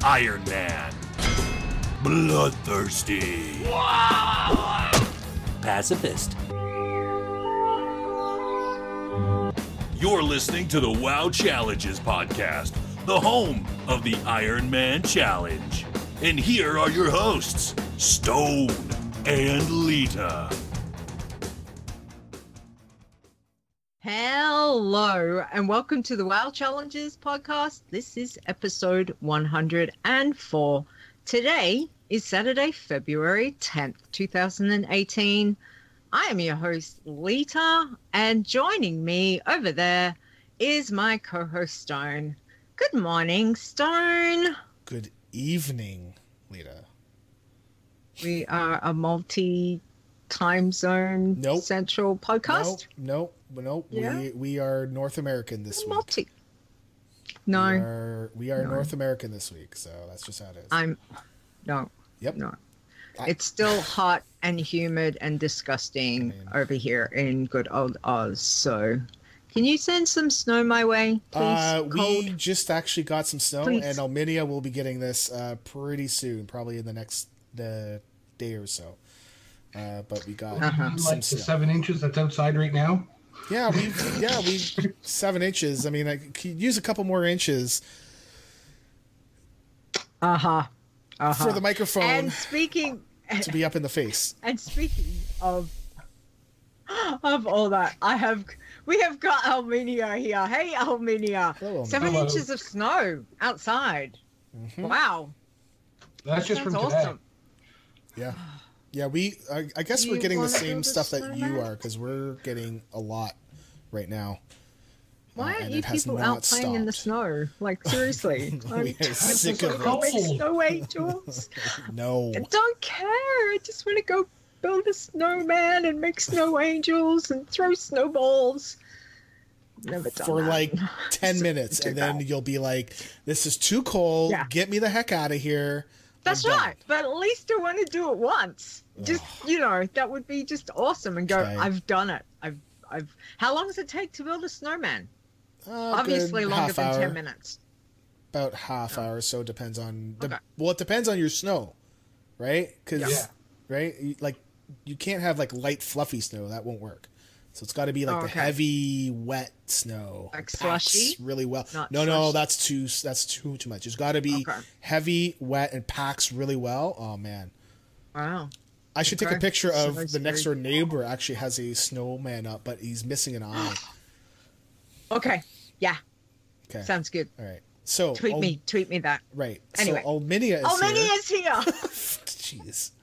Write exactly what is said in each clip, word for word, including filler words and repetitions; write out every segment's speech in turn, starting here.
Iron Man. Bloodthirsty. Pacifist. You're listening to the WoW Challenges podcast, the home of the Iron Man Challenge. And here are your hosts, Stone and Lita. Hello, and welcome to the WoW Challenges podcast. This is episode one hundred four. Today is Saturday, February tenth, twenty eighteen. I am your host, Lita, and joining me over there is my co-host, Stone. Good morning, Stone. Good evening, Lita. We are a multi-time zone nope. central podcast. Nope, nope, nope. Yeah. We, we are North American this multi. week. No. We are, we are no. North American this week, so that's just how it is. I'm... No. Yep. No. It's still hot and humid and disgusting I mean, over here in good old Oz. So, can you send some snow my way, please? Uh, we just actually got some snow, please. and Alminia will be getting this uh, pretty soon, probably in the next uh, day or so. Uh, but we got uh-huh. some like snow. the seven inches that's outside right now. Yeah, we yeah we seven inches. I mean, I could use a couple more inches. Uh huh. Uh-huh. For the microphone and speaking to be up in the face. And speaking of of all that, I have we have got Alminia here. Hey, Alminia, Hello, seven Hello. inches of snow outside. Mm-hmm. Wow, that's just That's from awesome. today. Yeah, yeah. We I, I guess Do we're you getting the wanna same build a stuff that you snowman? are because we're getting a lot right now. Why Uh, aren't and you it has people not out playing in the stopped. snow? Like, seriously. We are sick of cold. it. Snow angels. No. I don't care. I just want to go build a snowman and make snow angels and throw snowballs. Never done For that. like ten So minutes, do and then that. you'll be like, "This is too cold. Yeah. Get me the heck out of here." That's I'm done. right. But at least I want to do it once. Just, you know, that would be just awesome and go, Okay. I've done it. I've, I've, how long does it take to build a snowman? Uh, Obviously good longer half than hour. ten minutes. About half hour, so it depends on the. Okay. Well, it depends on your snow, right? Because Yeah. right, you, like you can't have like light fluffy snow. That won't work. So it's got to be like Oh, the okay. heavy, wet snow. Like Packs slushy? really well. Not no, no, slushy. that's too that's too too much. It's got to be Okay. heavy, wet, and packs really well. Oh man, Wow. I should take Okay. a picture So of that's the next door very- neighbor. Actually, has a snowman up, but he's missing an eye. Okay. Yeah. Okay, Sounds good. all right. So Tweet Al- me. Tweet me that. Right. Anyway. So Alminia is Oh, here. Minnie is here. Jeez.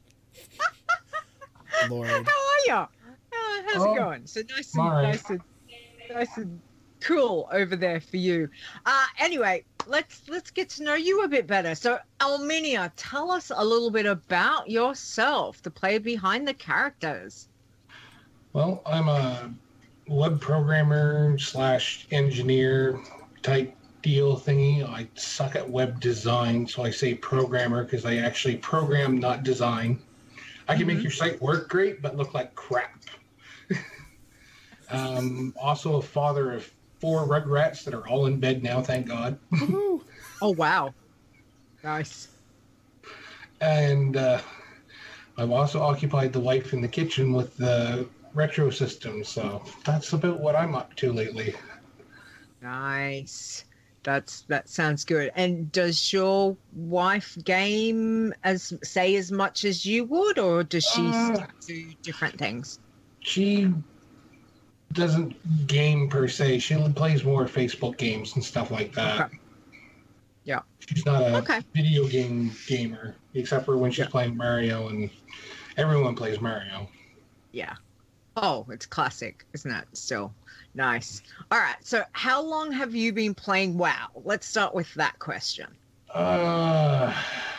Lord. How are you? Uh, how's Oh, it going? So nice and all right. nice and nice and cool over there for you. Uh, anyway, let's let's get to know you a bit better. So, Alminia, tell us a little bit about yourself, the player behind the characters. Well, I'm a web programmer slash engineer type deal thingy. I suck at web design, so I say programmer because I actually program, not design. I can make your site work great, but look like crap. um, also a father of four rugrats that are all in bed now, thank God. Oh wow, nice. And uh, I've also occupied the wife in the kitchen with the retro system, so that's about what I'm up to lately. Nice. That's that sounds good. And does your wife game as say as much as you would, or does she Uh, stick to different things? She doesn't game per se. She plays more Facebook games and stuff like that. Okay. Yeah. She's not a Okay. video game gamer, except for when she's Yeah. playing Mario, and everyone plays Mario. Yeah. Oh, it's classic, isn't it? Still nice. All right. So, how long have you been playing WoW? Let's start with that question. Uh,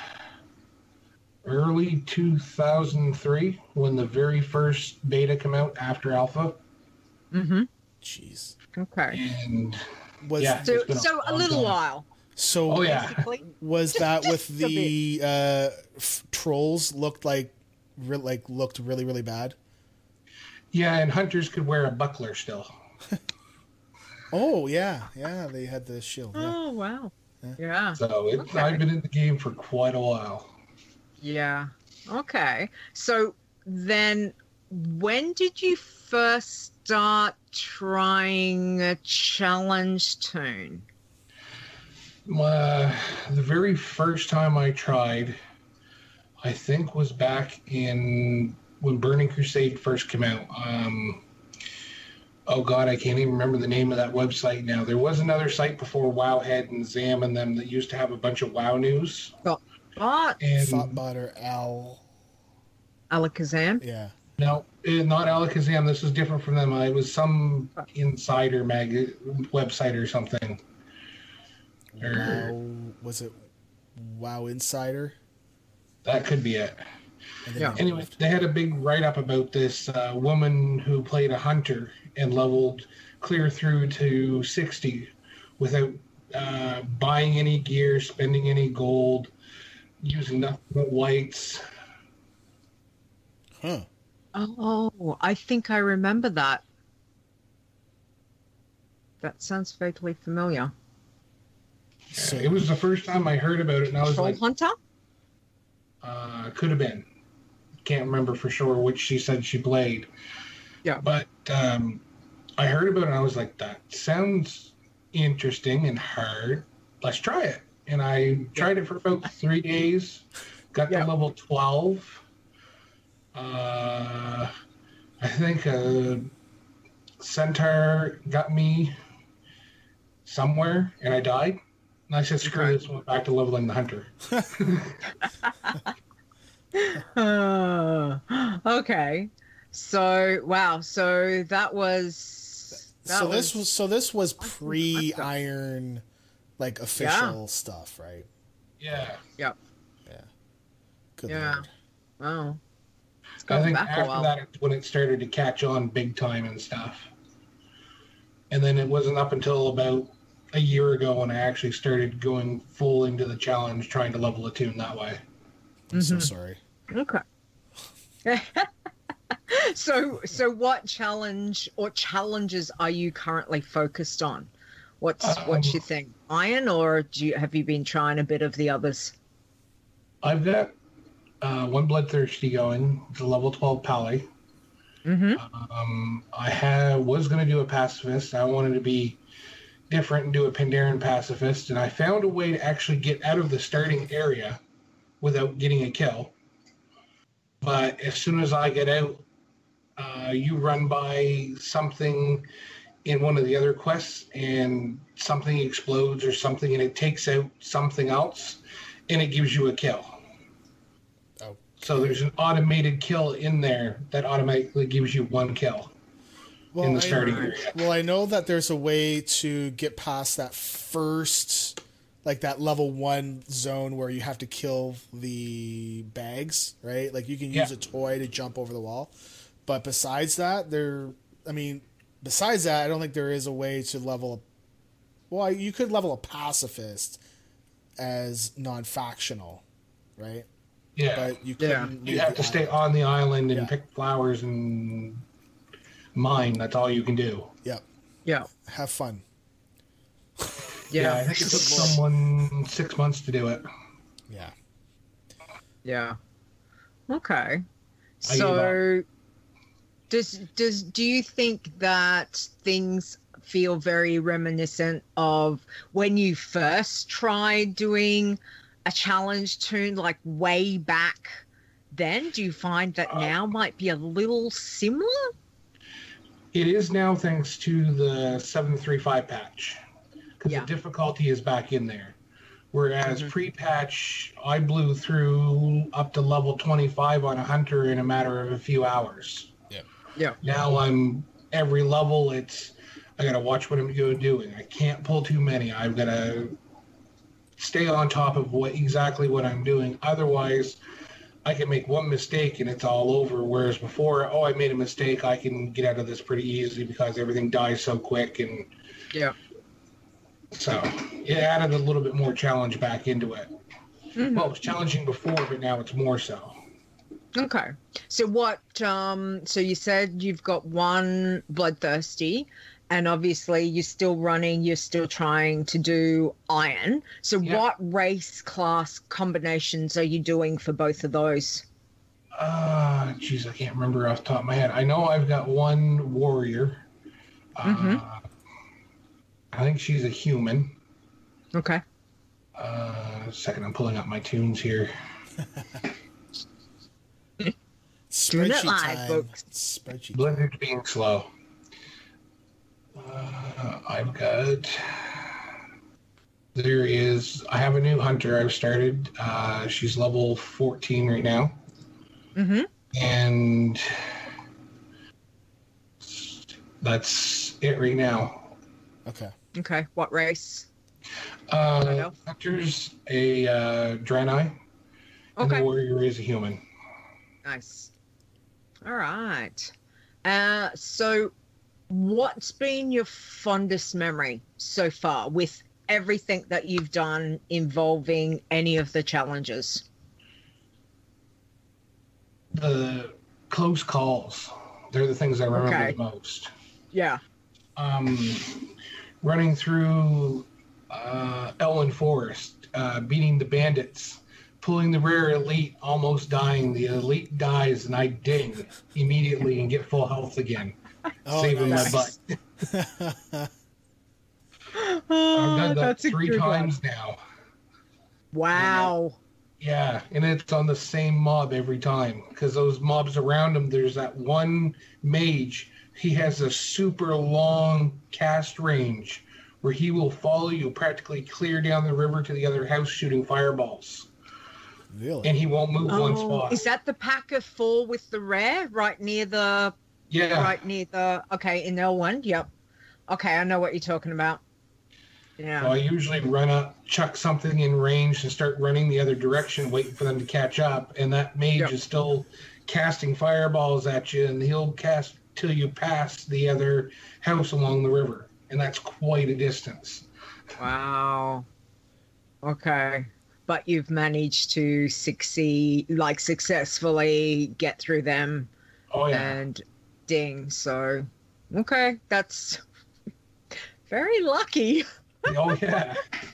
early two thousand three, when the very first beta came out after alpha, Mm-hmm. Jeez. Okay. and Was Yeah. So, It's been a so a long little time. while. so Oh, yeah. Basically. was Just- that with just a the uh, f- trolls looked like re- like looked really really bad? yeah, and hunters could wear a buckler still. Oh yeah, yeah. They had the shield. Yeah. Oh wow. Yeah. So it, Okay. I've been in the game for quite a while. Yeah. Okay. So then when did you first start trying a challenge tune? Uh, the very first time I tried, I think, was back in when Burning Crusade first came out. Um, oh God, I can't even remember the name of that website now. There was another site before Wowhead and Zam and them that used to have a bunch of WoW news. What? And Thoughtbot or Al. Alakazam? Yeah. no, eh, not Alakazam. This was different from them. Uh, It was some insider mag website or something. Or- Wow. Was it Wow Insider? That could be it. And then Yeah. they Anyway, moved. they had a big write-up about this uh, woman who played a hunter and leveled clear through to sixty without uh, buying any gear, spending any gold, using nothing but whites. Huh. Oh, I think I remember that. That sounds vaguely familiar. So It was the first time I heard about it, and I was Troll like, Hunter? uh, could have been. Can't remember for sure which she said she played. Yeah. But um, I heard about it, and I was like, that sounds interesting and hard. Let's try it. And I tried it for about three days. Got Yeah. to level twelve. Uh, I think a centaur got me somewhere, and I died. And I said, screw Okay. this, went back to leveling the hunter. Uh, okay. So, wow. So that was. That so this was so this was Hunter. pre Iron, like official stuff, right? Yeah. Yeah. Yeah. Good Yeah. lord. Wow. It's I going think back a after while. that, it's when it started to catch on big time and stuff. And then it wasn't up until about a year ago when I actually started going full into the challenge, trying to level a tune that way. I'm so Mhm. sorry. Okay. so, so what challenge or challenges are you currently focused on? What's what's Um, your thing? Iron, or do you have you been trying a bit of the others? I've got uh, one Bloodthirsty going, it's a level twelve Pally. Mm-hmm. Um, I have, was going to do a Pacifist. I wanted to be different and do a Pandaren Pacifist, and I found a way to actually get out of the starting area without getting a kill. But as soon as I get out, uh, you run by something in one of the other quests, and something explodes or something, and it takes out something else, and it gives you a kill. Oh. So there's an automated kill in there that automatically gives you one kill in the I- starting area. Well, I know that there's a way to get past that first, like that level one zone where you have to kill the bags, right? Like you can use Yeah. a toy to jump over the wall. But besides that, there, I mean, besides that, I don't think there is a way to level up. Well, you could level a pacifist as non-factional, right? Yeah. But you Yeah. couldn't. You leave have the to stay island. on the island and Yeah. pick flowers and mine. That's all you can do. Yep. Yeah. Have fun. Yeah. I think it took someone six months to do it. Yeah. Yeah. Okay. I gave So does does do you think that things feel very reminiscent of when you first tried doing a challenge tune, like way back then? Do you find that now might be a little similar? It is now thanks to the seven three five patch. Because Yeah. the difficulty is back in there. Whereas Mhm. pre-patch, I blew through up to level twenty-five on a hunter in a matter of a few hours. Yep. Yeah. Now I'm every level. It's I gotta watch what I'm doing. I can't pull too many. I've gotta stay on top of what exactly what I'm doing. Otherwise, I can make one mistake and it's all over. Whereas before, oh, I made a mistake, I can get out of this pretty easily because everything dies so quick. And Yeah. so it added a little bit more challenge back into it. Mhm. Well, it was challenging before, but now it's more so. Okay. So what um so you said you've got one bloodthirsty and obviously you're still running, you're still trying to do iron. So Yeah. what race class combinations are you doing for both of those? Uh, geez, I can't remember off the top of my head. I know I've got one warrior. Mhm. Uh, I think she's a human. Okay. Uh, a second, I'm pulling up my tunes here. Doing it Spreadsheet live, time. folks. Spreadsheet. Blizzard's being slow. Uh, I've got. There is. I have a new hunter I've started. Uh, she's level fourteen right now. Mm-hmm. And that's it right now. Okay. Okay. What race? Uh, hunter's a uh, Draenei, and Okay. the warrior is a human. Nice. All right. Uh, so what's been your fondest memory so far with everything that you've done involving any of the challenges? The close calls, they're the things I remember Okay. the most. Yeah. Um, running through uh, Elwyn Forest, uh, beating the bandits, pulling the rare elite, almost dying. The elite dies, and I ding immediately and get full health again, Oh, saving nice. my butt. Oh, I've done that that's a three good one. times now. Wow. Yeah, and it's on the same mob every time because those mobs around him. There's that one mage. He has a super long cast range where he will follow you practically clear down the river to the other house shooting fireballs, Really? and he won't move one Oh, spot. is that the pack of four with the rare right near the Yeah, right near the okay in L one? Yep. Okay, I know what you're talking about. Yeah. so I usually run up, chuck something in range, and start running the other direction, waiting for them to catch up. And that mage Yep. is still casting fireballs at you, and he'll cast till you pass the other house along the river, and that's quite a distance. Wow. Okay. But you've managed to succeed, like successfully get through them Oh yeah, and ding. So, okay. That's very lucky. oh yeah.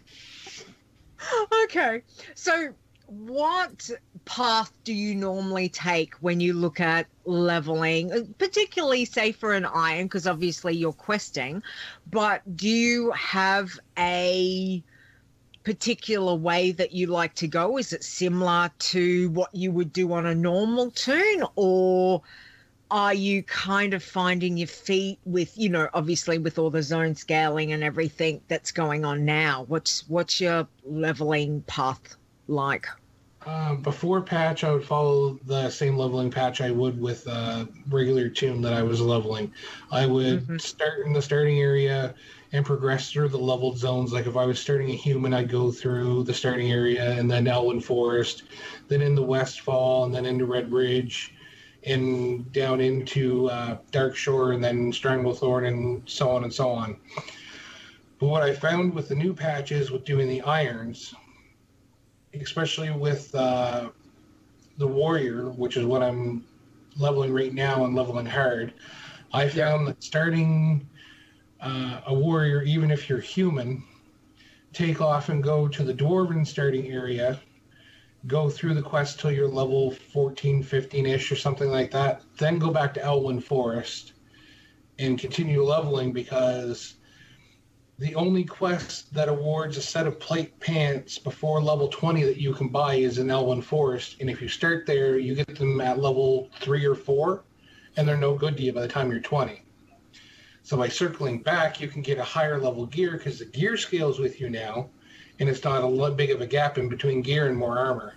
Okay. So, what path do you normally take when you look at leveling, particularly say for an iron, because obviously you're questing, but do you have a particular way that you like to go? Is it similar to what you would do on a normal tune, or are you kind of finding your feet with, you know, obviously with all the zone scaling and everything that's going on now? What's what's your leveling path like? Uh, before patch, I would follow the same leveling patch I would with uh, regular tune that I was leveling. I would Mhm. start in the starting area and progress through the leveled zones. Like if I was starting a human, I'd go through the starting area and then Elwyn Forest, then into Westfall, and then into Red Ridge, and down into uh, Darkshore, and then Stranglethorn, and so on and so on. But what I found with the new patches with doing the irons, especially with uh, the warrior, which is what I'm leveling right now and leveling hard, I found that starting uh, a warrior, even if you're human, take off and go to the dwarven starting area, go through the quest till you're level fourteen, fifteen-ish or something like that, then go back to Elwyn Forest and continue leveling, because the only quest that awards a set of plate pants before level twenty that you can buy is in Elwyn Forest, and if you start there, you get them at level three or four, and they're no good to you by the time you're twenty. So by circling back, you can get a higher level gear because the gear scales with you now, and it's not a lot big of a gap in between gear and more armor.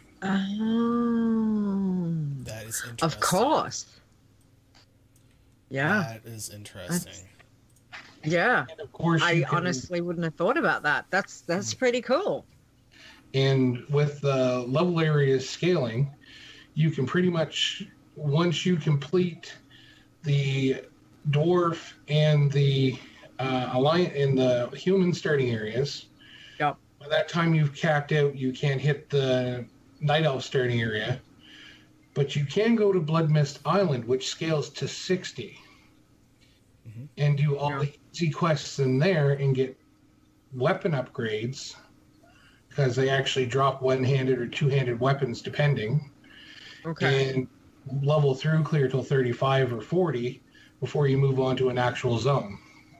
Oh, That is interesting. of course. Yeah, That is interesting. yeah. And of course, I you can, honestly wouldn't have thought about that. That's that's pretty cool. and with the level areas scaling, you can pretty much, once you complete the dwarf and the uh, alliance and the human starting areas, Yep. by that time you've capped out. You can't hit the night elf starting area, but you can go to Blood Mist Island, which scales to sixty, Mhm. and do all Yeah. the easy quests in there and get weapon upgrades, because they actually drop one-handed or two-handed weapons depending. Okay. And level through, clear till thirty-five or forty before you move on to an actual zone.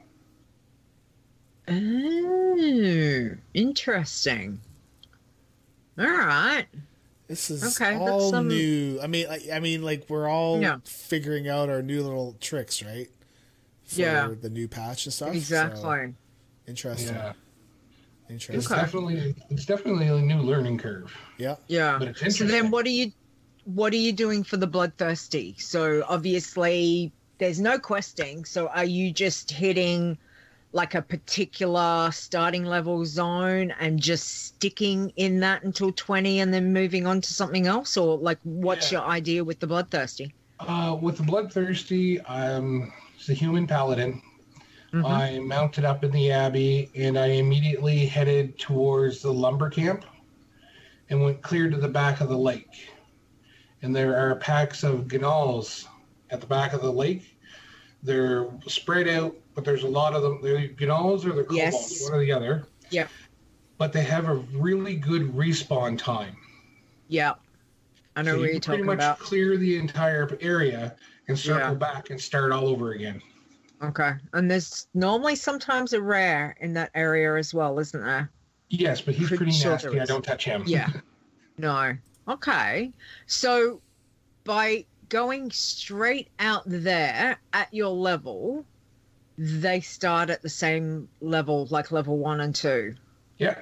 Oh, interesting. All right. This is Okay, that's all some- new. I mean, I, I mean, like we're all Yeah. figuring out our new little tricks, right? For Yeah. the new patch and stuff. So, Exactly. interesting. Yeah, Interesting. it's Okay. definitely it's definitely a new learning curve. Yeah. Yeah. But it's So interesting. then, what are you, what are you doing for the bloodthirsty? So obviously, there's no questing. So are you just hitting like a particular starting level zone and just sticking in that until twenty and then moving on to something else, or like what's Yeah. your idea with the bloodthirsty? Uh, with the bloodthirsty, I'm it's a human paladin. Mhm. I mounted up in the abbey and I immediately headed towards the lumber camp and went clear to the back of the lake. And there are packs of gnolls at the back of the lake. They're spread out, but there's a lot of them. They're gnolls or they're kobolds, Yes. one or the other. Yep. But they have a really good respawn time. Yeah. I know So what you you're can pretty talking much about. clear the entire area and circle Yeah. back and start all over again. Okay. And there's normally sometimes a rare in that area as well, isn't there? Yes, but he's Pretty pretty sure nasty. there I is. don't touch him. Yeah. No. Okay. So by going straight out there at your level, they start at the same level, like level one and two. Yeah.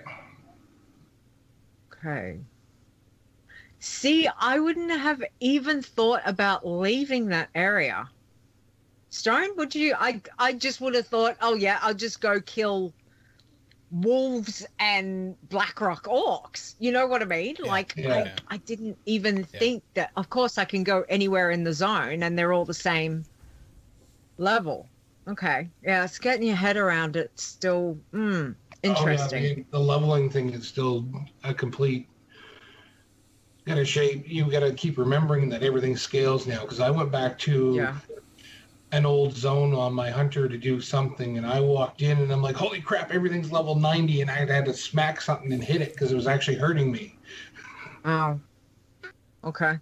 Okay. See, I wouldn't have even thought about leaving that area. Stone, would you? I I just would have thought, oh yeah, I'll just go kill wolves and Blackrock orcs. You know what I mean? Yeah, like yeah. I, I didn't even Yeah. think that. Of course, I can go anywhere in the zone, and they're all the same level. Okay, yeah, it's getting your head around it. Still, mm, interesting. Oh, yeah, the, the leveling thing is still a complete. Gotta shape. You gotta keep remembering that everything scales now. Because I went back to Yeah. an old zone on my hunter to do something, and I walked in and I'm like, "Holy crap! Everything's level ninety," and I had to smack something and hit it because it was actually hurting me. Oh, okay.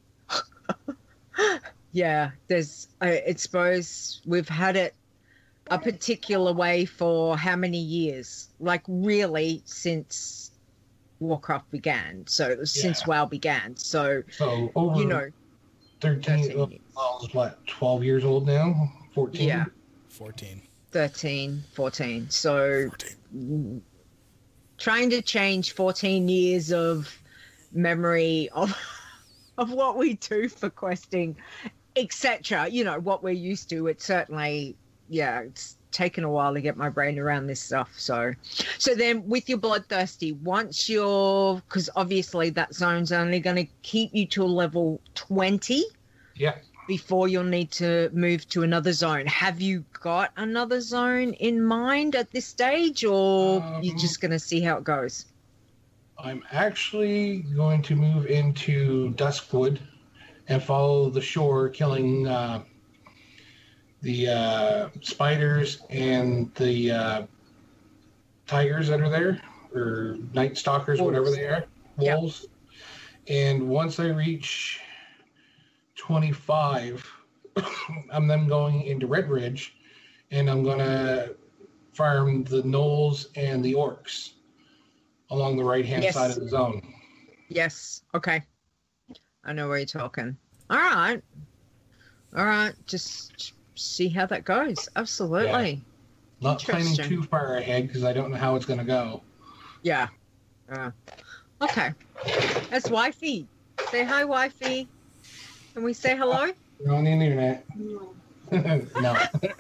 Yeah, there's, I, I suppose we've had it a particular way for how many years? Like, really, since Warcraft began. So, since Yeah. WoW began. So, So over you know, thirteen, thirteen well, years. it's what, twelve years old now? fourteen? Yeah. fourteen. thirteen, fourteen. So, fourteen. trying to change fourteen years of memory of of what we do for questing, etc., you know, what we're used to. It's certainly, yeah, it's taken a while to get my brain around this stuff. So so then with your bloodthirsty, once you're, because obviously that zone's only going to keep you to a level twenty Yeah. before you'll need to move to another zone. Have you got another zone in mind at this stage, or Um, you're just going to see how it goes? I'm actually going to move into Duskwood and follow the shore, killing uh, the uh, spiders and the uh, tigers that are there, or night stalkers, Wolves. whatever they are, Yeah. wolves. And once I reach twenty-five, I'm then going into Red Ridge, and I'm going to farm the gnolls and the orcs along the right-hand Yes. side of the zone. Yes. Okay. I know where you're talking. All right. All right. Just see how that goes. Absolutely. Not planning Interesting. too far ahead because I don't know how it's going to go. Yeah. Yeah. Okay. That's wifey. Say hi, wifey. Can we say hello? You're on the internet. No.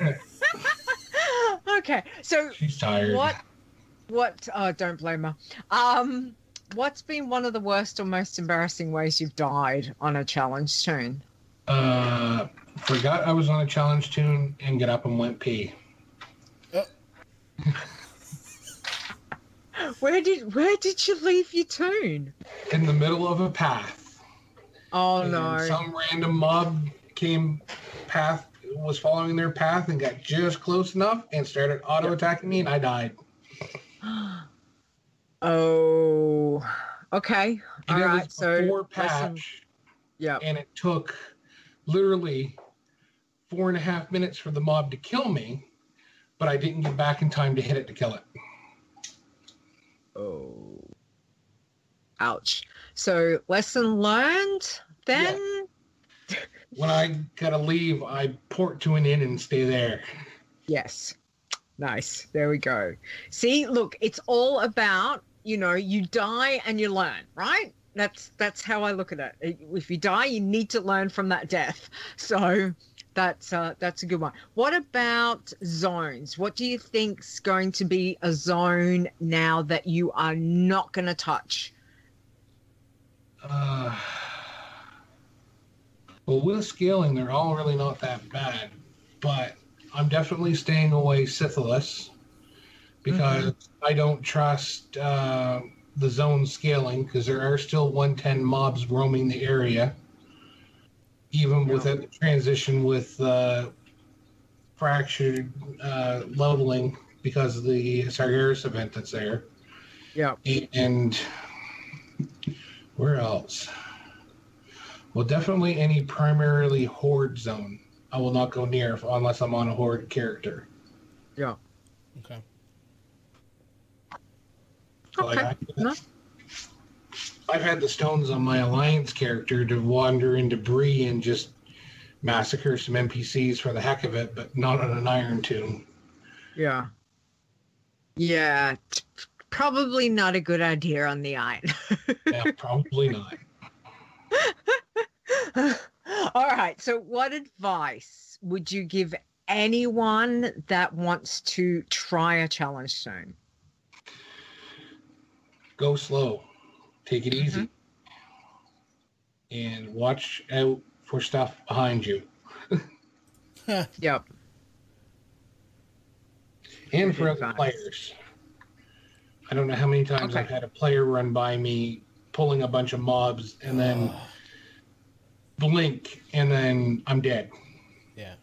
Okay. So She's tired. what what oh don't blame her. Um what's been one of the worst or most embarrassing ways you've died on a challenge tune? Uh, forgot I was on a challenge tune and get up and went pee. Where did where did you leave your tune? In the middle of a path. Oh And no. Some random mob came path was following their path and got just close enough and started auto attacking me, and I died. Oh, okay. And All it right. was So, before listen, patch, yeah. and it took literally four and a half minutes for the mob to kill me, but I didn't get back in time to hit it to kill it. Oh, ouch. So, lesson learned then? Yeah. When I gotta leave, I port to an inn and stay there. Yes. Nice. There we go. See, look, it's all about, you know, you die and you learn, right? That's that's how I look at it. If you die, you need to learn from that death. So that's uh, that's a good one. What about zones? What do you think's going to be a zone now that you are not going to touch? Uh, well, with scaling, they're all really not that bad, but I'm definitely staying away Syphilis because mm-hmm. I don't trust uh, the zone scaling because there are still one ten mobs roaming the area, even yeah. without the transition with uh, fractured uh, leveling because of the Sargeras event that's there. Yeah. And where else? Well, definitely any primarily horde zone. I will not go near if, unless I'm on a horde character. Yeah. Okay. So okay. Like I, no. I've had the stones on my alliance character to wander in debris and just massacre some N P Cs for the heck of it, but not on an iron tomb. Yeah. Yeah. T- probably not a good idea on the iron. Yeah, probably not. All right. So, what advice would you give anyone that wants to try a challenge zone? Go slow. Take it easy. Mm-hmm. And watch out for stuff behind you. Yep. And Good for advice. other players. I don't know how many times Okay. I've had a player run by me pulling a bunch of mobs and then Oh. blink and then I'm dead. Yeah.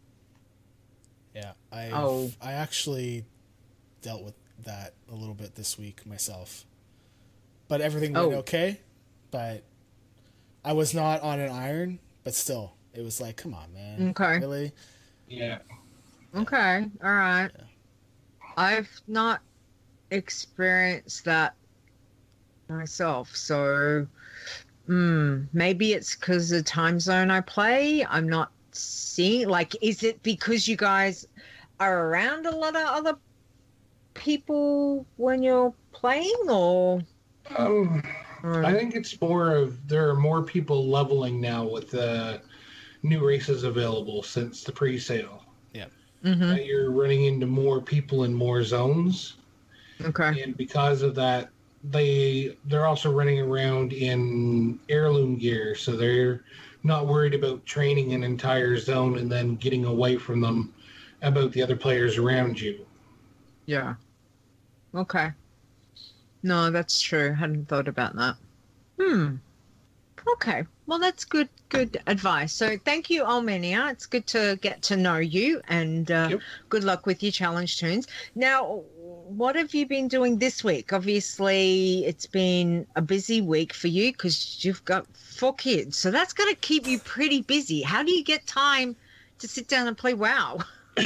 Yeah. I Oh. I actually dealt with that a little bit this week myself. But everything went Oh. okay. But I was not on an iron, but still, it was like, come on, man. Okay. Really? Yeah. Okay. All right. Yeah. I've not experienced that myself. So mm, maybe it's because the time zone I play, I'm not seeing. Like, is it because you guys are around a lot of other people when you're playing, or? Um, or... I think it's more of there are more people leveling now with the new races available since the pre-sale. Yeah. Mm-hmm. That you're running into more people in more zones. Okay. And because of that, they they're also running around in heirloom gear, so they're not worried about training an entire zone and then getting away from them about the other players around you. Yeah. Okay. No, that's true. Hadn't thought about that. Hmm. Okay. Well, that's good. Good advice. So, thank you, Almenia. It's good to get to know you, and uh, Yep. good luck with your challenge tunes. Now, what have you been doing this week? Obviously, it's been a busy week for you because you've got four kids, so that's going to keep you pretty busy. How do you get time to sit down and play WoW?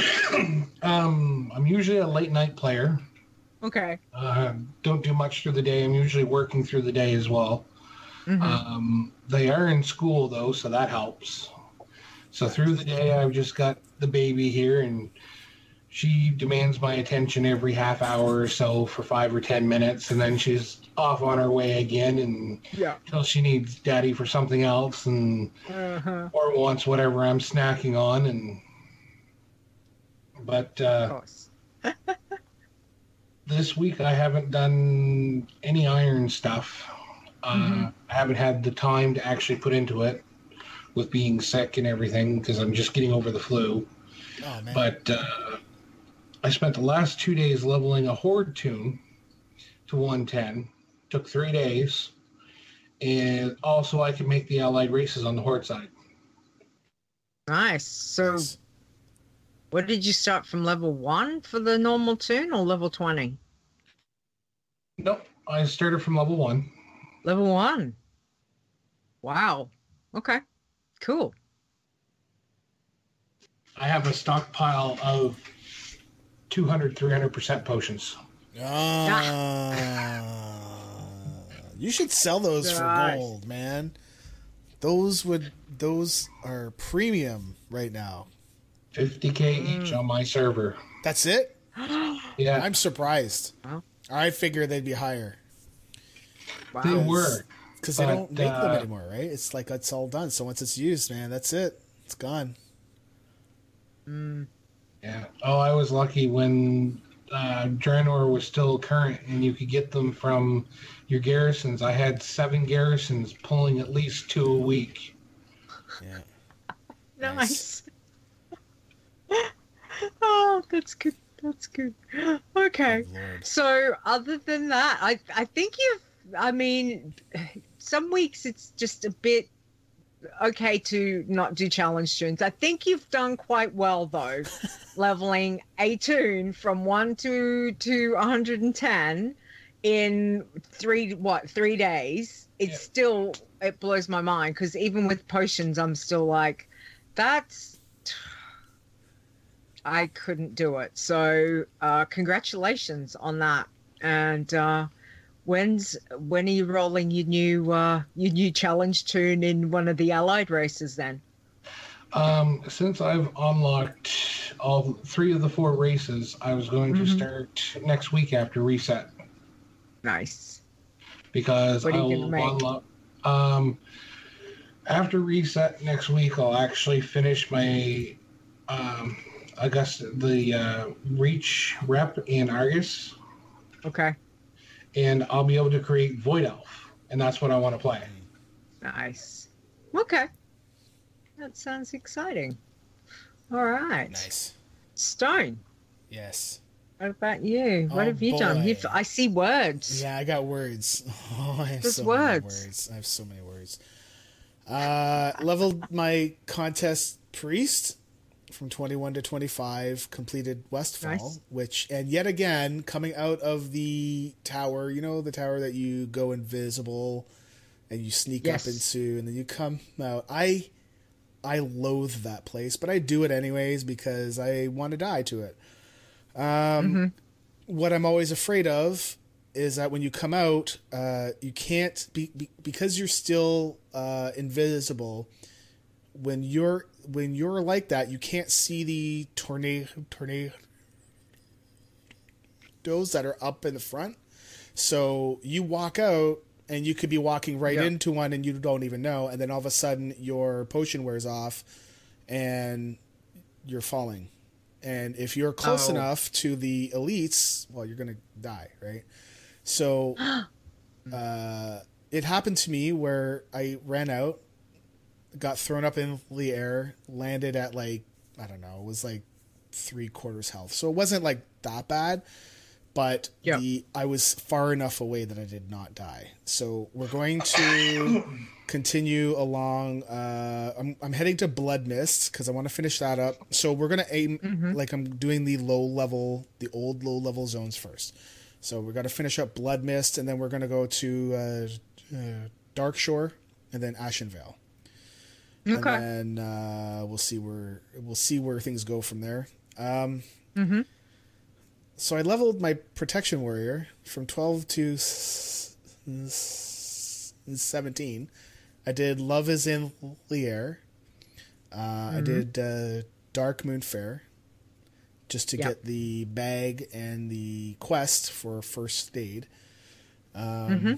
Um, I'm usually a late night player. Okay. Uh, don't do much through the day. I'm usually working through the day as well. Mm-hmm. Um, they are in school though, so that helps. So through the day, I've just got the baby here, and she demands my attention every half hour or so for five or ten minutes, and then she's off on her way again, and Yeah. until she needs daddy for something else, and Uh-huh. or wants whatever I'm snacking on, and but Of uh, course. this week I haven't done any iron stuff. Uh, Mm-hmm. I haven't had the time to actually put into it with being sick and everything because I'm just getting over the flu. Oh, man. But uh, I spent the last two days leveling a horde tune to one ten. Took three days. And also I could make the allied races on the horde side. Nice. So, Nice. What did you start from level one for the normal toon or level twenty? Nope, I started from level one. Level one. Wow. Okay. Cool. I have a stockpile of two hundred, three hundred percent potions. Ah, you should sell those Nice. for gold, man. Those would those are premium right now. fifty K each on my server. That's it? Yeah, I'm surprised. Wow. I figured they'd be higher Wow. they were. because they But, don't make them uh, anymore, right? It's like it's all done. So once it's used, man, that's it. It's gone. Mm. Yeah. Oh, I was lucky when uh, Draenor was still current and you could get them from your garrisons. I had seven garrisons pulling at least two a week. Yeah. Nice. Oh, that's good. That's good. Okay. Good Lord. So, other than that, I I think you've. I mean, some weeks it's just a bit okay to not do challenge tunes. I think you've done quite well though, leveling a tune from one to to one hundred ten in three what three days. It's Yeah. still it blows my mind because even with potions, I'm still like, that's. I couldn't do it. So, uh, congratulations on that. And uh, when's when are you rolling your new uh, your new challenge tune in one of the allied races? Then Um, since I've unlocked all three of the four races, I was going to Mhm. start next week after reset nice. because What are you I'll gonna make? unlock. Um, after reset next week, I'll actually finish my um, Augusta, the uh, Reach rep in Argus, Okay, and I'll be able to create Void Elf, and that's what I want to play. nice. Okay, that sounds exciting. All right, Nice. Stone. Yes. What about you? What Oh, have you done? boy. You've, I see words. Yeah, I got words. Oh, I have Just so words. many words. I have so many words. Uh, leveled my contest priest from twenty-one to twenty-five. Completed Westfall, Nice. which and yet again coming out of the tower. You know the tower that you go invisible and you sneak Yes. up into, and then you come out. I I loathe that place, but I do it anyways because I want to die to it. Um, What I'm always afraid of is that when you come out, uh, you can't be, be because you're still uh, invisible. When you're when you're like that, you can't see the tornado tornadoes that are up in the front. So you walk out, and you could be walking right Yeah. into one, and you don't even know. And then all of a sudden, your potion wears off, and you're falling. And if you're close Oh. enough to the elites, well, you're gonna die, right? So, uh, it happened to me where I ran out, got thrown up in the air, landed at like I don't know, it was like three quarters health. So it wasn't like that bad, but Yeah. the I was far enough away that I did not die. So we're going to continue along. Uh, I'm I'm heading to Blood Mist because I want to finish that up. So we're gonna aim like I'm doing the low level, the old low level zones first. So we're gonna finish up Blood Mist, and then we're gonna go to uh, uh, Dark Shore, and then Ashenvale. Okay. And then uh, we'll see where we'll see where things go from there. Um, Mm-hmm. so I leveled my protection warrior from twelve to s- s- seventeen. I did Love is in the Air. Uh, I did uh, Dark Moon Fair just to Yeah. get the bag and the quest for first aid. Um, Mhm.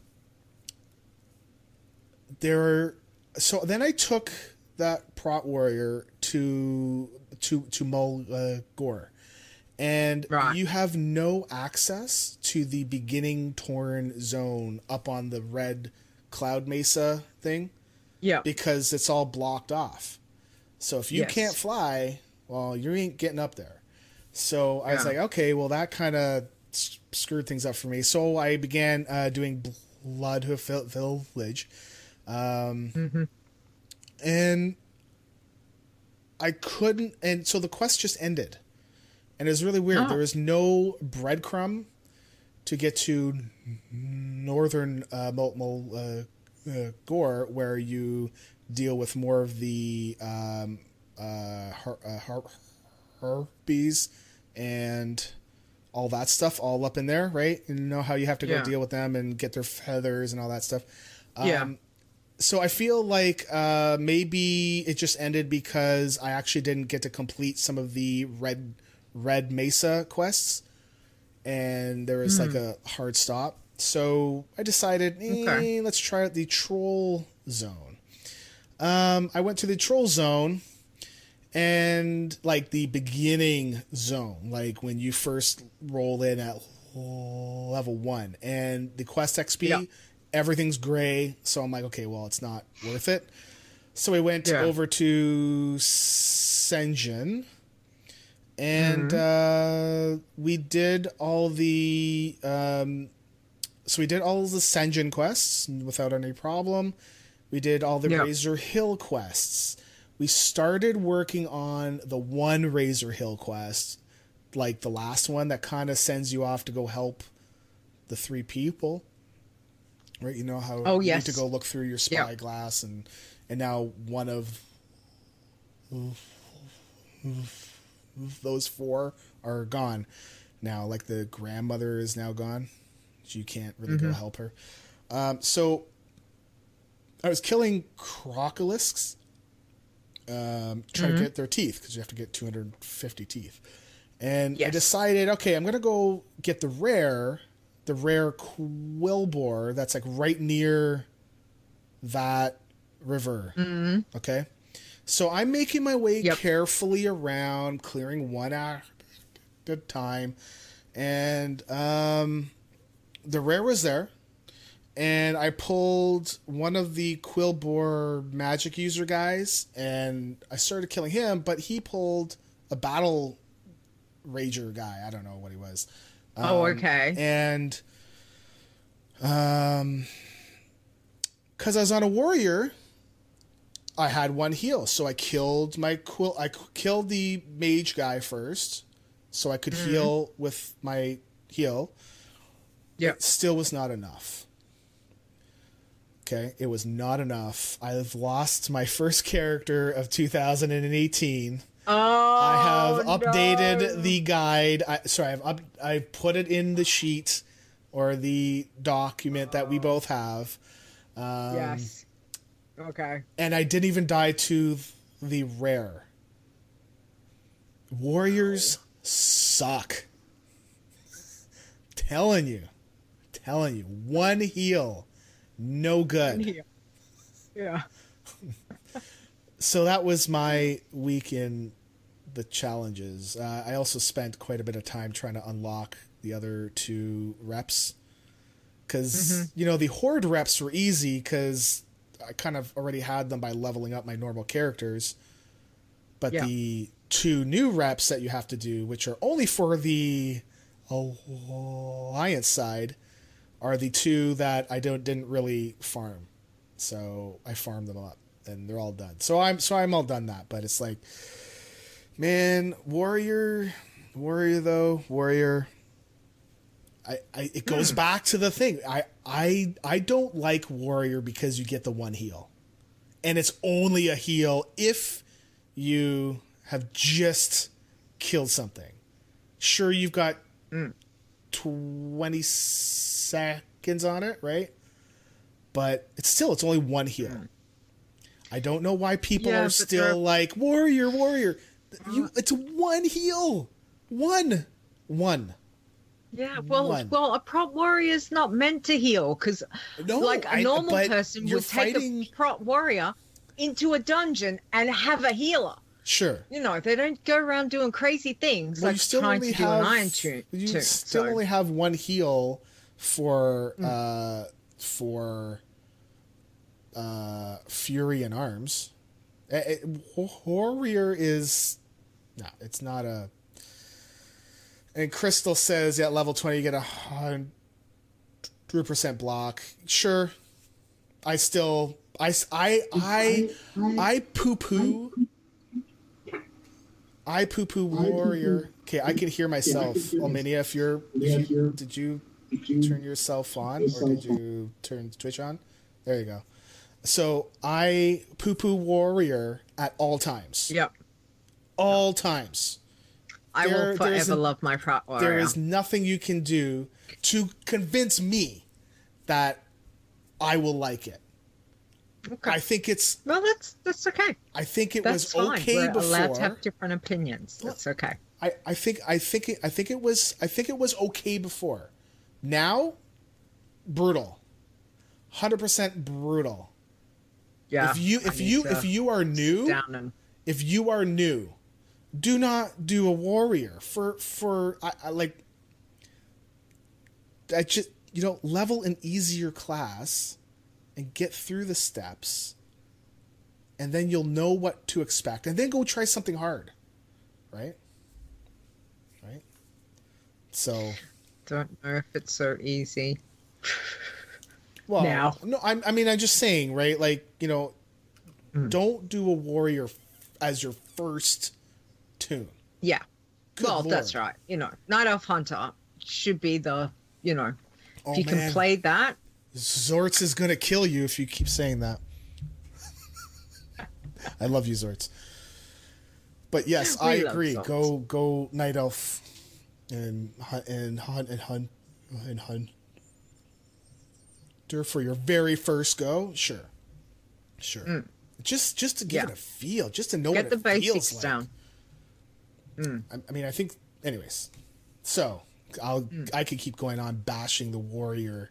There are, so then I took that prot warrior to to to Mulgore. And Right. you have no access to the beginning Torn zone up on the red Cloud Mesa thing Yeah. because it's all blocked off. So if you Yes. can't fly, well, you ain't getting up there. So I was Yeah. like, okay, well, that kind of s- screwed things up for me. So I began uh, doing Bloodhoof Vil- Village. Um, Mhm. and I couldn't, and so the quest just ended, and it was really weird. Oh. There was no breadcrumb to get to northern uh, Mol, Mol, uh, uh, Gore, where you deal with more of the um, uh, har, uh, har, harpies and all that stuff, all up in there, right? You know how you have to go Yeah. deal with them and get their feathers and all that stuff. Um, Yeah. So I feel like uh, maybe it just ended because I actually didn't get to complete some of the red red mesa quests, and there was Hmm. like a hard stop. So I decided, eh, Okay. let's try out the troll zone. Um, I went to the troll zone, and like the beginning zone, like when you first roll in at level one, and the quest X P. Yeah. Everything's gray, so I'm like, okay, well, it's not worth it. So we went Yeah. over to Senjin, and Mm-hmm. uh, we did all the um, so we did all the Senjin quests without any problem. We did all the Yeah. Razor Hill quests. We started working on the one Razor Hill quest, like the last one that kind of sends you off to go help the three people. Right, you know how Oh, you yes. need to go look through your Yeah. spyglass, and and now one of those four are gone now. Like the grandmother is now gone, so you can't really Mm-hmm. go help her. Um, so I was killing crocolisks, um, trying Mm-hmm. to get their teeth, because you have to get two hundred fifty teeth. And I Yes. decided, okay, I'm gonna go get the rare. The rare Quillbore that's like right near that river. Mm-hmm. Okay. So I'm making my way Yep. carefully around, clearing one at a time. And um, the rare was there. And I pulled one of the Quillbore magic user guys, and I started killing him, but he pulled a battle rager guy. I don't know what he was. Oh, Um, okay. And, um, because I was on a warrior, I had one heal, so I killed my quill. I killed the mage guy first, so I could heal with my heal. Yep. It still was not enough. Okay, it was not enough. I've lost my first character of two thousand eighteen. Oh, I have updated no. the guide. I, sorry, I've up, I put it in the sheet or the document that we both have. Um, Yes. Okay. And I didn't even die to the rare. Warriors suck. Telling you. Telling you. One heal. No good. Yeah. Yeah. So that was my week in the challenges. Uh, I also spent quite a bit of time trying to unlock the other two reps. Because, Mm-hmm. you know, the Horde reps were easy because I kind of already had them by leveling up my normal characters. But Yeah. the two new reps that you have to do, which are only for the Alliance side, are the two that I don't didn't really farm. So I farmed them up. And they're all done. So I'm so I'm all done that. But it's like, man, warrior, warrior though, warrior. I, I it goes back to the thing. I I I don't like warrior because you get the one heal, and it's only a heal if you have just killed something. Sure, you've got twenty seconds on it, right? But it's still it's only one heal. I don't know why people Yeah, are but still they're- like warrior, warrior. You, it's one heal, one, one. Yeah, well, One. well, a prop warrior's not meant to heal because, No, like, a I- normal but person you're would take fighting- a prop warrior into a dungeon and have a healer. Sure. You know, they don't go around doing crazy things Well, like you still trying only to do have an iron tune. you tune, still so- only have one heal for Hmm. uh for uh Fury and Arms. Eh, eh, Warrior is no, it's not a. And Crystal says at level twenty you get a hundred percent block. Sure, I still I I I I poo poo I poo poo warrior. Okay, I can hear myself. Alminia, if you're, if you, did you turn yourself on or did you turn Twitch on? There you go. So I poo poo warrior at all times. Yep. All times. I There- will there is forever a- love my Prot Warrior. There is nothing you can do to convince me that I will like it. Okay. I think it's. Well, that's that's okay. I think it That's was fine. okay We're before. allowed to have different opinions. That's okay. I, I think I think it, I think it was I think it was okay before. Now, brutal. Hundred percent brutal. Yeah. If you I if need you to if you are new, down and if you are new, do not do a warrior for for I, I like. I just you know level an easier class, and get through the steps. And then you'll know what to expect, and then go try something hard, right? Right. So. don't know if it's so easy. Well, Now. no, I'm, I mean, I'm just saying, right? Like, you know, Hmm. don't do a warrior as your first tune. Yeah. Good well, Lord. that's right. You know, Night Elf Hunter should be the, you know, Oh, if you man. can play that. Zortz is gonna kill you if you keep saying that. I love you, Zortz. But yes, We I love agree. Zortz. Go, go, Night Elf, and hunt and hunt and hunt and hunt. For your very first go, sure, sure. Just, just to give Hmm. Yeah. it a feel, just to know Get what the it feels basics like. down. I, I mean, I think, anyways. So I'll, Hmm. I could keep going on bashing the warrior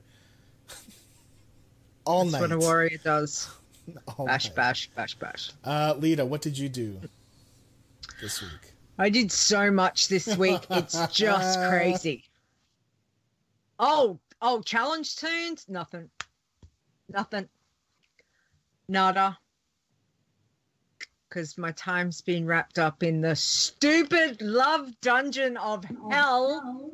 all That's night. what a warrior does. all Bash, night. bash, bash, bash. Uh, Lita, what did you do this week? I did so much this week. It's just crazy. Oh, oh, challenge tunes? Nothing. Nothing. Nada. Because my time's been wrapped up in the stupid love dungeon of hell.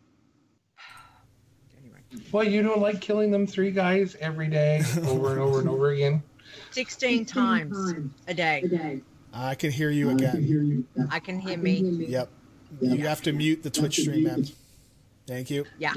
Anyway, Well, you don't like killing them three guys every day over and over and over again? sixteen times a day. I can hear you again. I can hear me. Yep. You have to mute the Twitch stream, man. Thank you. Yeah.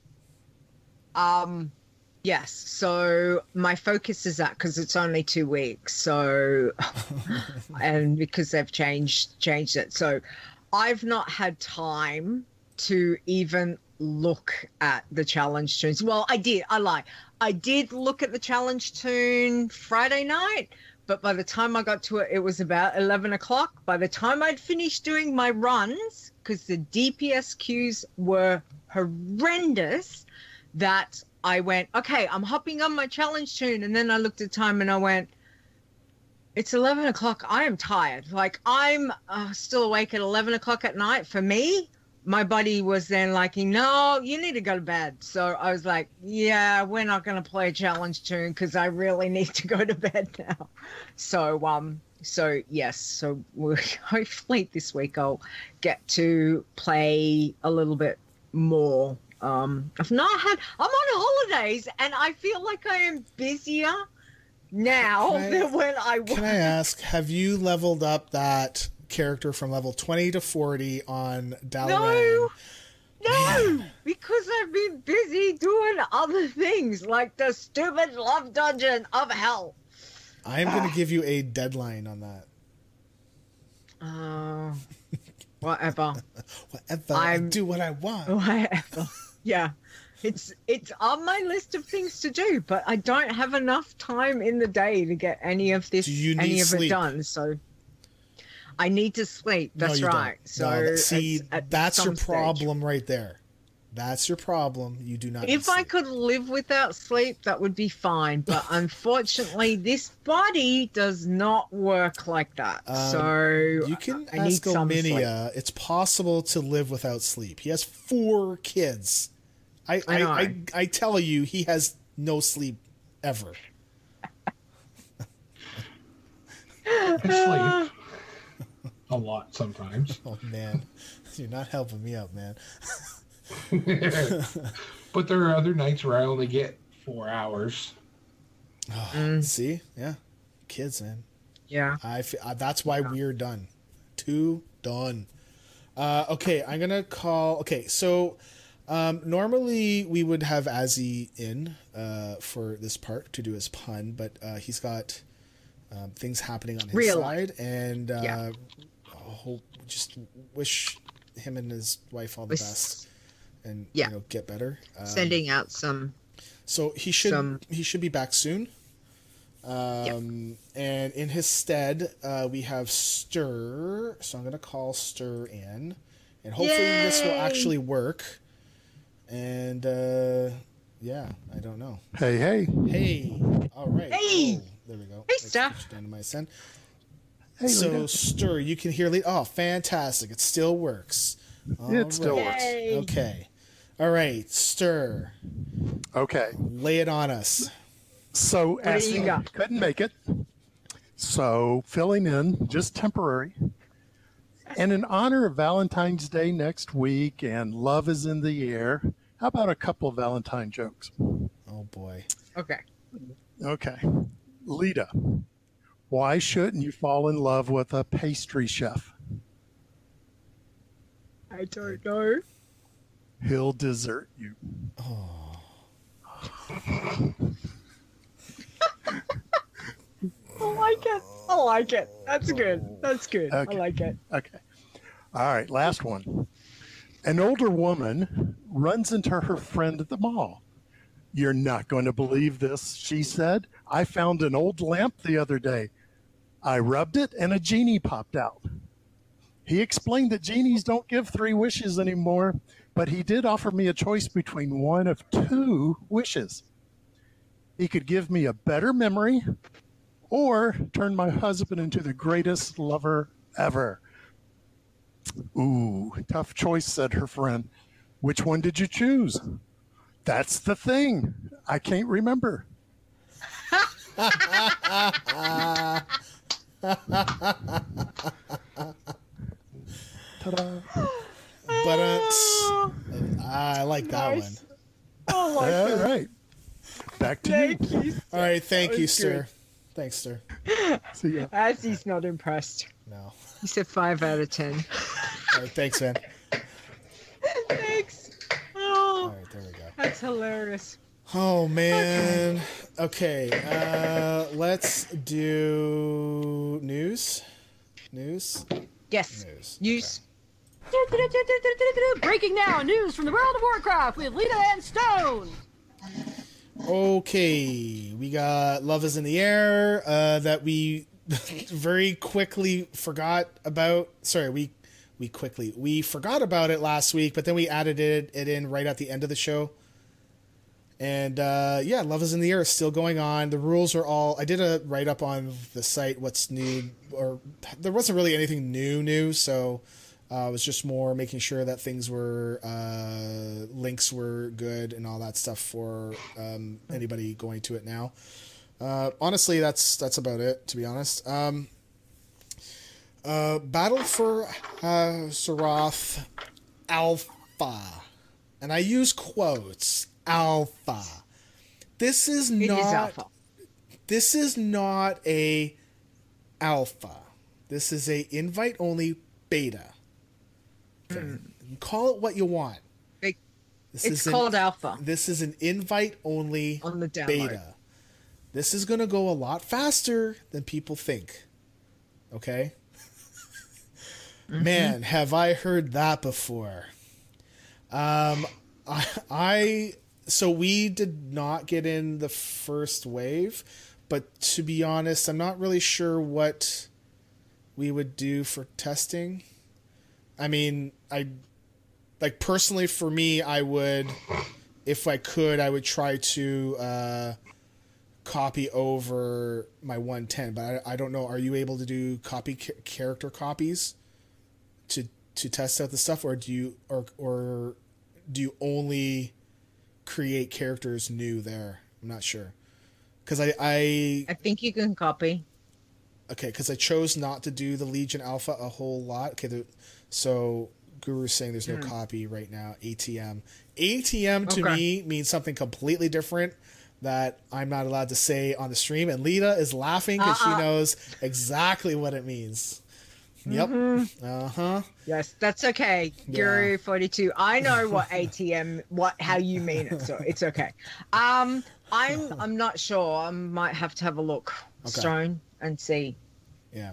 Um, yes. So my focus is that because it's only two weeks. So, and because they've changed changed it, so I've not had time to even look at the challenge tunes. Well, I did. I lie. I did look at the challenge tune Friday night. But by the time I got to it, it was about eleven o'clock. By the time I'd finished doing my runs, because the D P S queues were horrendous, that I went, okay, I'm hopping on my challenge tune. And then I looked at time and I went, it's eleven o'clock. I am tired. Like, I'm uh, still awake at eleven o'clock at night. For me, my buddy was then like, no, you need to go to bed. So I was like, yeah, we're not going to play a challenge tune because I really need to go to bed now. So, um, so yes, so we'll, hopefully this week I'll get to play a little bit more. Um, I've not had, I'm on holidays and I feel like I am busier now Can I- than when I was. Can I ask, have you leveled up that character from level twenty to forty on Dalaran? No, no, because I've been busy doing other things like the stupid love dungeon of hell. I am going to give you a deadline on that. Uh, whatever, Whatever. I I'm- do what I want. whatever. Yeah, it's it's on my list of things to do, but I don't have enough time in the day to get any of this, Do you need any of sleep? it done. So I need to sleep. No, That's you don't. right. So No, that- see, it's at that's some your stage. problem right there. That's your problem. You do not. need If I sleep. could live without sleep, that would be fine. But unfortunately, this body does not work like that. Um, so You can I need ask some sleep. Ominia. It's possible to live without sleep. He has four kids. I I I, know. I, I tell you, he has no sleep ever. I sleep a lot sometimes. Oh man, you're not helping me out, man. But there are other nights where I only get four hours. Mm. See, yeah, kids, man. Yeah. I fe- uh, that's why we're done. Two Done. Uh, okay, I'm gonna call. Okay, so um, normally we would have Azzy in uh, for this part to do his pun, but uh, he's got um, things happening on his Real side, and uh, Yeah. hope just wish him and his wife all the Wish- best, and Yeah. you know, get better. Um, Sending out some. so he should some- he should be back soon. Um, and in his stead, uh, we have Stir. So I'm gonna call Stir in, and hopefully this will Yay! actually work. And uh, yeah, I don't know. Hey, hey. Hey, all right. Hey! Oh, there we go. Hey, Let's Stir. switch down to my send. Hey, So Lita. Stir, you can hear. Le- oh, fantastic! It still works. It still All right. works. Yay. Okay. All right, Stir. Okay. Lay it on us. So do you Ashley got? couldn't make it. So filling in, just temporary. And in honor of Valentine's Day next week and love is in the air, how about a couple of Valentine jokes? Oh boy. Okay. Okay. Lita, why shouldn't you fall in love with a pastry chef? I don't know. He'll desert you. I like it. I like it. That's good. That's good. Okay. I like it. Okay. All right, last one. An older woman runs into her friend at the mall. You're not going to believe this, she said. I found an old lamp the other day. I rubbed it and a genie popped out. He explained that genies don't give three wishes anymore, but he did offer me a choice between one of two wishes. He could give me a better memory or turn my husband into the greatest lover ever. Ooh, tough choice, said her friend. Which one did you choose? That's the thing. I can't remember. Ta-da. But uh, I like that Nice. one. I like All it. right. Back to you. Thank you. All right, thank That you, was Stir. Thanks, Stir. See ya. As he's not impressed. No. He said five out of ten. All right, thanks, man. Thanks. All Oh, right, there we go. that's hilarious. Oh man. Okay. Uh, let's do news. News. Yes. News. News. Breaking now, news from the world of Warcraft with Lita and Stone. Okay, we got Love is in the Air uh, that we very quickly forgot about. Sorry, we we quickly we forgot about it last week, but then we added it, it in right at the end of the show. And uh, yeah, Love is in the Air is still going on. The rules are all. I did a write up on the site. What's new? Or there wasn't really anything new, new. So uh, it was just more making sure that things were uh, links were good and all that stuff for um, anybody going to it now. Uh, honestly, that's that's about it. To be honest, um, uh, Battle for uh, Sarath Alpha, and I use quotes. Alpha. This is It not. is alpha. This is not a alpha. This is a invite only beta. Okay. You call it what you want. It- This It's is an- called alpha This is an invite only on the download. beta. This is going to go a lot faster than people think. Okay? Man, have I heard that before. Um I, I so we did not get in the first wave, but to be honest, I'm not really sure what we would do for testing. I mean, I like personally for me, I would, if I could, I would try to uh, copy over my one ten. But I, I don't know. Are you able to do copy ca- character copies to to test out the stuff, or do you or or do you only create characters new there? I'm not sure because I I I think you can copy. okay because I chose not to do the Legion Alpha a whole lot. Okay, the, so Guru's saying there's no Hmm. copy right now. A T M. A T M to Okay. me means something completely different that I'm not allowed to say on the stream. And Lita is laughing because Uh-uh. she knows exactly what it means. Yep. Mhm. Uh-huh. Yes, that's okay. Yeah. Guru forty-two. I know what A T M, what how you mean it, so it's okay. Um, I'm I'm not sure. I might have to have a look, Okay. Stone, and see. Yeah.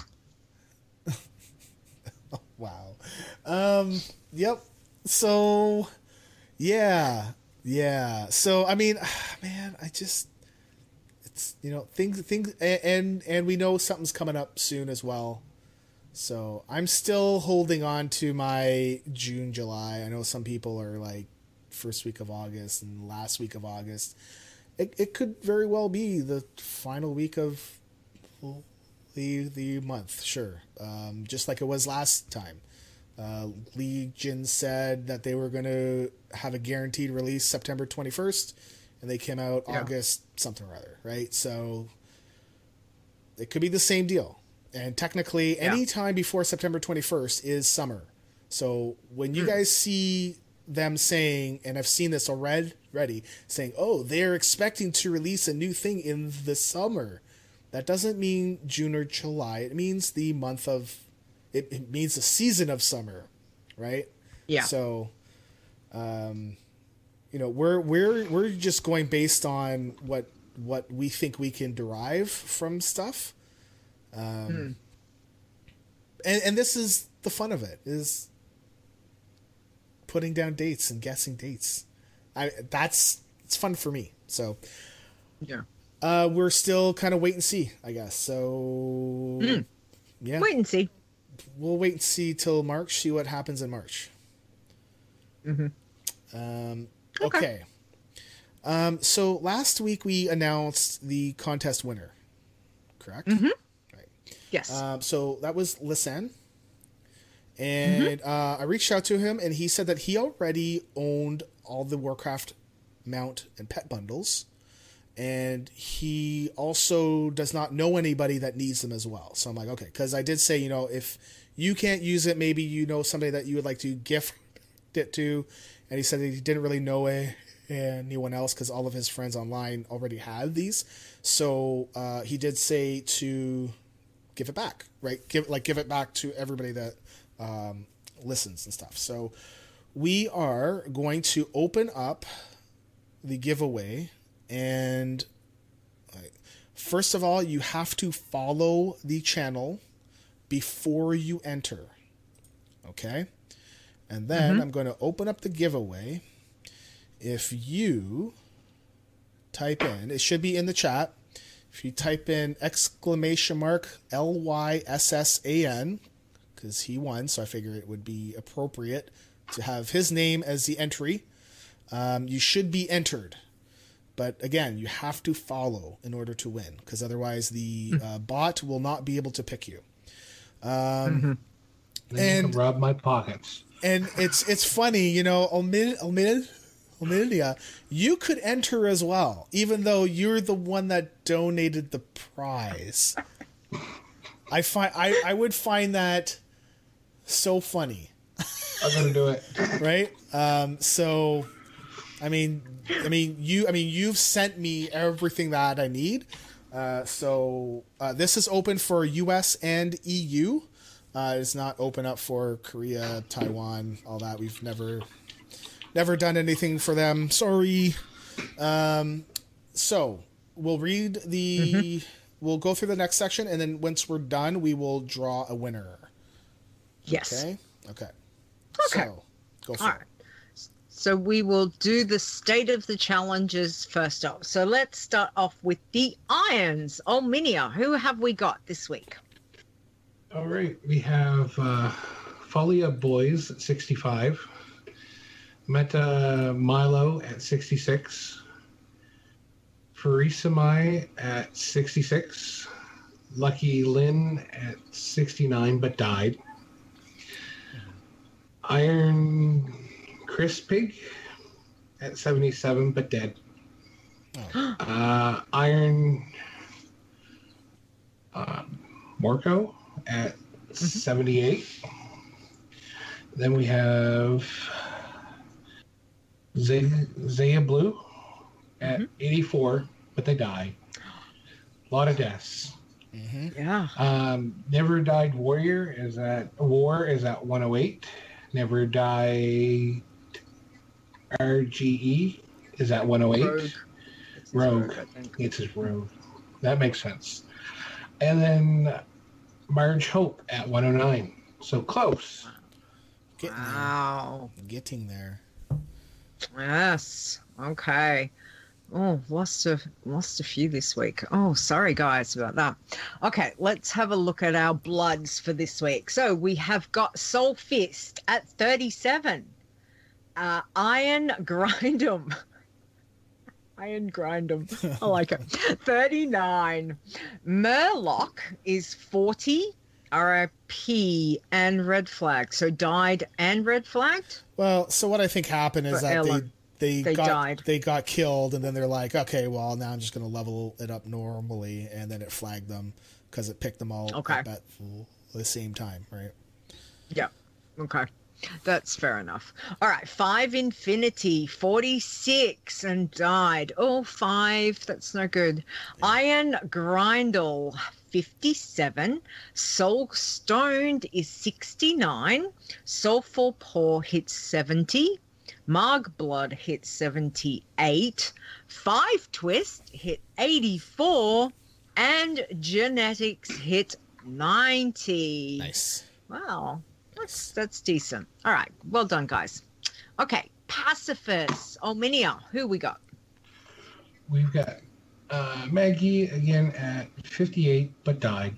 Wow. Um, yep. So, yeah. Yeah. So, I mean, man, I just, it's, you know, things, things, and, and we know something's coming up soon as well. So I'm still holding on to my June, July. I know some people are like first week of August and last week of August. It, it could very well be the final week of well, the the month, sure. Um, just like it was last time. Uh, Legion said that they were going to have a guaranteed release September twenty-first, and they came out Yeah. August something or other, right? So it could be the same deal. And technically, Yeah. any time before September twenty-first is summer. So when you Hmm. guys see them saying, and I've seen this already, ready, saying, oh, they're expecting to release a new thing in the summer. That doesn't mean June or July. It means the month of, it, it means the season of summer, right? Yeah. So, um, you know, we're we're we're just going based on what what we think we can derive from stuff. Um, Hmm. and, and this is the fun of it, is putting down dates and guessing dates. I that's it's fun for me. So Yeah. uh, we're still kind of wait and see, I guess. So Hmm. yeah, Wait and see. we'll wait and see till March, see what happens in March. Mhm. Um, Okay. okay. Um, so last week we announced the contest winner, correct? Mhm. Right. Yes. Um, so that was Lisanne. And uh, I reached out to him, and he said that he already owned all the Warcraft mount and pet bundles. And he also does not know anybody that needs them as well. So I'm like, okay, because I did say, you know, if you can't use it, maybe you know somebody that you would like to gift it to. And he said that he didn't really know a, anyone else because all of his friends online already had these. So uh, he did say to give it back, right? Give like give it back to everybody that um, listens and stuff. So we are going to open up the giveaway. And like, first of all, you have to follow the channel before you enter. Okay? And then Mm-hmm. I'm going to open up the giveaway. If you type in, it should be in the chat. If you type in exclamation mark L Y S S A N, because he won, so I figure it would be appropriate to have his name as the entry, um, you should be entered. But again, you have to follow in order to win, because otherwise the uh, bot will not be able to pick you. Um, Then you And- can rob my pockets. And it's it's funny, you know, Omid, Omid, Omidia, you could enter as well, even though you're the one that donated the prize. I find I, I would find that so funny, I'm gonna do it. right? Um, so, I mean, I mean you I mean you've sent me everything that I need. Uh, so uh, this is open for U S and E U. Uh, it's not open up for Korea, Taiwan, all that. We've never, never done anything for them. Sorry. Um, so we'll read the, Mm-hmm. we'll go through the next section, and then once we're done, we will draw a winner. yes. Okay. Okay. Okay. So go for All it. right. So we will do the state of the challenges first off. So let's start off with the irons. Olminia, who have we got this week? All right, we have uh, Folia Boys at sixty-five, Meta Milo at sixty-six, Farisamai at sixty-six, Lucky Lynn at sixty-nine but died, Iron Chris Pig at seventy-seven but dead, uh, Iron uh, Morco at seventy-eight. Then we have Zaya, Zaya Blue at eighty-four, but they die. A lot of deaths. Mm-hmm. Yeah. Um, Never Died Warrior is at War is at one oh eight. Never Died R G E is at one oh eight. Rogue. It's his Rogue. Rogue, I think. It's his Rogue. That makes sense. And then Marge Hope at one oh nine. So close. Getting Wow. there. Getting there. Yes. Okay. Oh, lost a lost a few this week. Oh, sorry guys about that. Okay, let's have a look at our bloods for this week. So we have got Soul Fist at thirty-seven. Uh, Iron Grindem. Iron Grindem. I like it. thirty-nine. Murloc is forty. R I P and red flag. So died and red flagged? Well, so what I think happened is For that Ella. they they, They got died. they got killed, and then they're like, okay, well now I'm just going to level it up normally, and then it flagged them because it picked them all Okay. up at the same time, right? Yeah. Okay. That's fair enough. All right. Five Infinity, forty-six and died. Oh, five. That's no good. Iron Grindel, fifty-seven. Soul Stoned is sixty-nine. Soulful Paw hits seventy. Marg Blood hit seventy-eight. Five Twist hit eighty-four. And Genetics hit ninety. Nice. Wow. That's that's decent. All right. Well done, guys. Okay. Pacifist. Ominia. Who we got? We've got uh, Maggie again at fifty-eight, but died.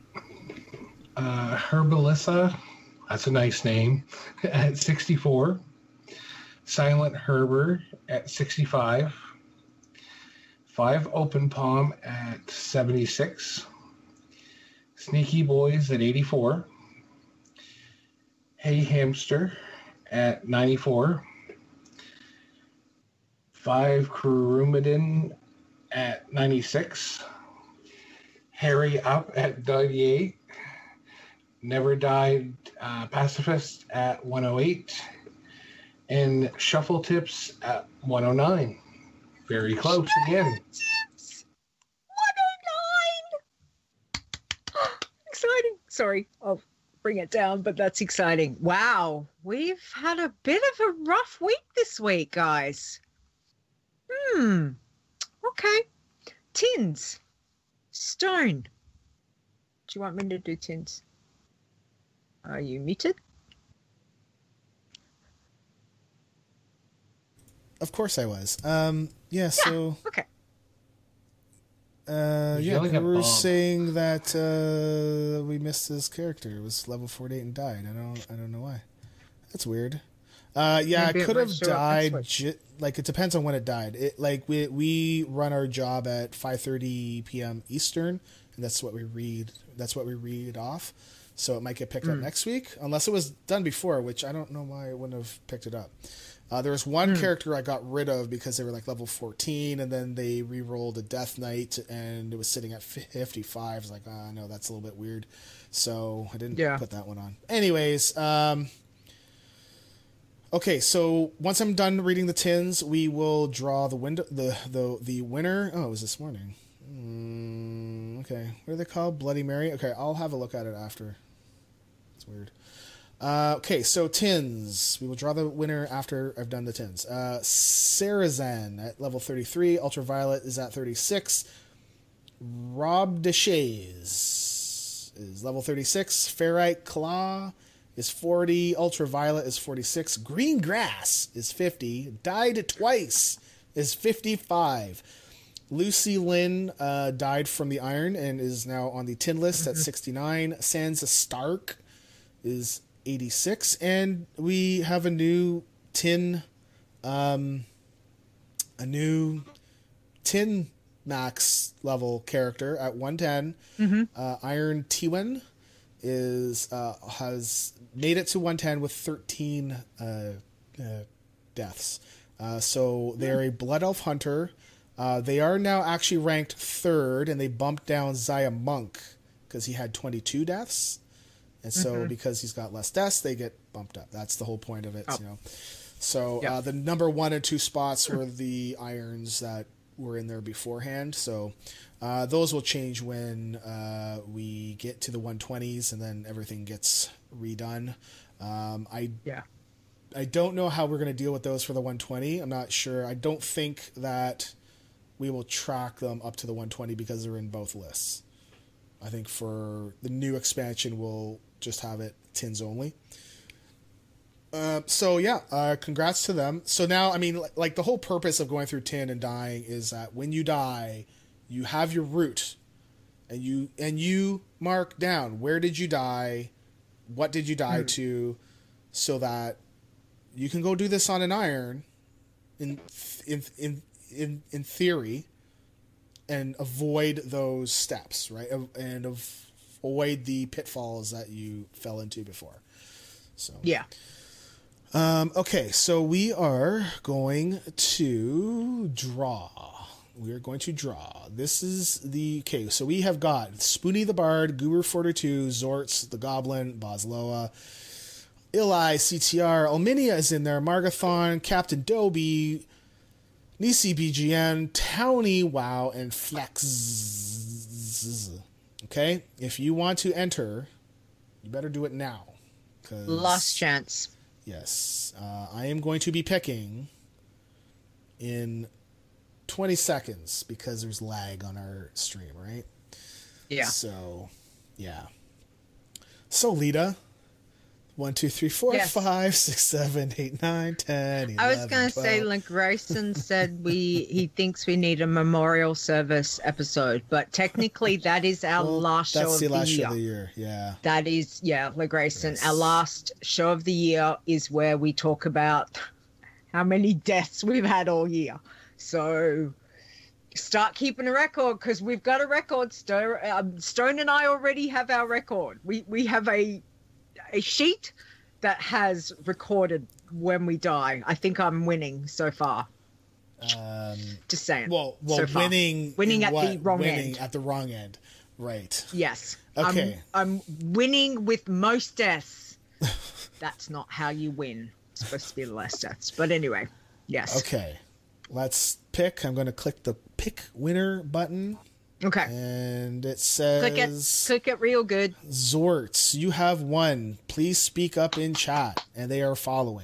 Uh, Herbalissa, that's a nice name, at sixty-four. Silent Herber at sixty-five. Five Open Palm at seventy-six. Sneaky Boys at eighty-four. Hey Hamster at ninety-four. Five Kurumidin at ninety-six. Harry Up at ninety-eight. Never Died uh, Pacifist at one oh eight. And Shuffle Tips at one oh nine. Very close again. one oh nine. Exciting. Sorry. I'll bring it down, but that's exciting. Wow. We've had a bit of a rough week this week, guys. Hmm. Okay. Tins. Stone. Do you want me to do tins? Are you muted? Of course I was. Um, yeah, so Okay. uh, He's yeah, yelling we at were Bob. saying that uh, we missed his character. It was level forty-eight and died. I don't, I don't know why. That's weird. Uh, yeah, Maybe it it could might have show up died. next J- like it depends on when it died. It like we we run our job at five thirty p.m. Eastern, and that's what we read. That's what we read off. So it might get picked up next week, unless it was done before, which I don't know why it wouldn't have picked it up. Uh, there was one character I got rid of because they were like level fourteen, and then they re-rolled a Death Knight, and it was sitting at fifty-five. I was like, ah, no, that's a little bit weird. So I didn't Yeah. put that one on. Anyways, um, okay, so once I'm done reading the tins, we will draw the window, the the the winner. Oh, it was this morning. Mm, okay, what are they called? Bloody Mary. Okay, I'll have a look at it after. It's weird. Uh, okay, so tins. We will draw the winner after I've done the tins. Uh, Sarazan at level thirty-three. Ultraviolet is at thirty-six. Rob Deshays is level thirty-six. Ferrite Claw is forty. Ultraviolet is forty-six. Green Grass is fifty. Died Twice is fifty-five. Lucy Lynn uh, died from the iron and is now on the tin list at sixty-nine. Sansa Stark is eighty-six, and we have a new tin, um, a new tin max level character at one ten. Mm-hmm. Uh, Iron Tiwen is uh, has made it to one ten with thirteen uh, uh, deaths. Uh, so they're a Blood Elf Hunter. Uh, they are now actually ranked third, and they bumped down Zaya Monk because he had twenty-two deaths. And so Mm-hmm. because he's got less deaths, they get bumped up. That's the whole point of it, Oh. you know. So Yeah. uh, the number one and two spots were the irons that were in there beforehand. So uh, those will change when uh, we get to the one twenties, and then everything gets redone. Um, I Yeah. I don't know how we're going to deal with those for the one twenty. I'm not sure. I don't think that we will track them up to the one twenty because they're in both lists. I think for the new expansion, we'll just have it tins only. Uh, so yeah, uh, congrats to them. So now, I mean, like the whole purpose of going through tin and dying is that when you die, you have your route, and you and you mark down where did you die, what did you die mm. to, so that you can go do this on an iron, in in in in in theory, and avoid those steps, right, and avoid the pitfalls that you fell into before. So yeah. Um, okay, so we are going to draw. We are going to draw. This is the... Okay, so we have got Spoony the Bard, Guru forty-two, Zortz the Goblin, Bosloa, Ili, C T R, Alminia is in there, Margathon, Captain Dobie, Nisi B G N, Townie, WoW, and Flex. Okay, if you want to enter, you better do it now. Last chance. Yes, uh, I am going to be picking in twenty seconds because there's lag on our stream, right? Yeah. So, yeah. So, Lita, one, two, three, four, yes. five, six, seven, eight, nine, ten, eleven, I was going to say, like Grayson said, we he thinks we need a memorial service episode, but technically that is our well, last show that's of the the last year. show of the year, yeah. That is, yeah, like Grayson, Yes. our last show of the year is where we talk about how many deaths we've had all year. So start keeping a record because we've got a record. Stone, um, Stone and I already have our record. We we have a a sheet that has recorded when we die. I think I'm winning so far. Um, Just saying. well, well, so far. winning, winning in at what? the wrong winning end. at the wrong end, right? Yes. Okay. I'm, I'm winning with most deaths. That's not how you win. It's supposed to be the less deaths. But anyway, yes. Okay. Let's pick. I'm going to click the pick winner button. Okay. And it says... Click it. Click it real good. Zortz, you have won. Please speak up in chat. And they are following.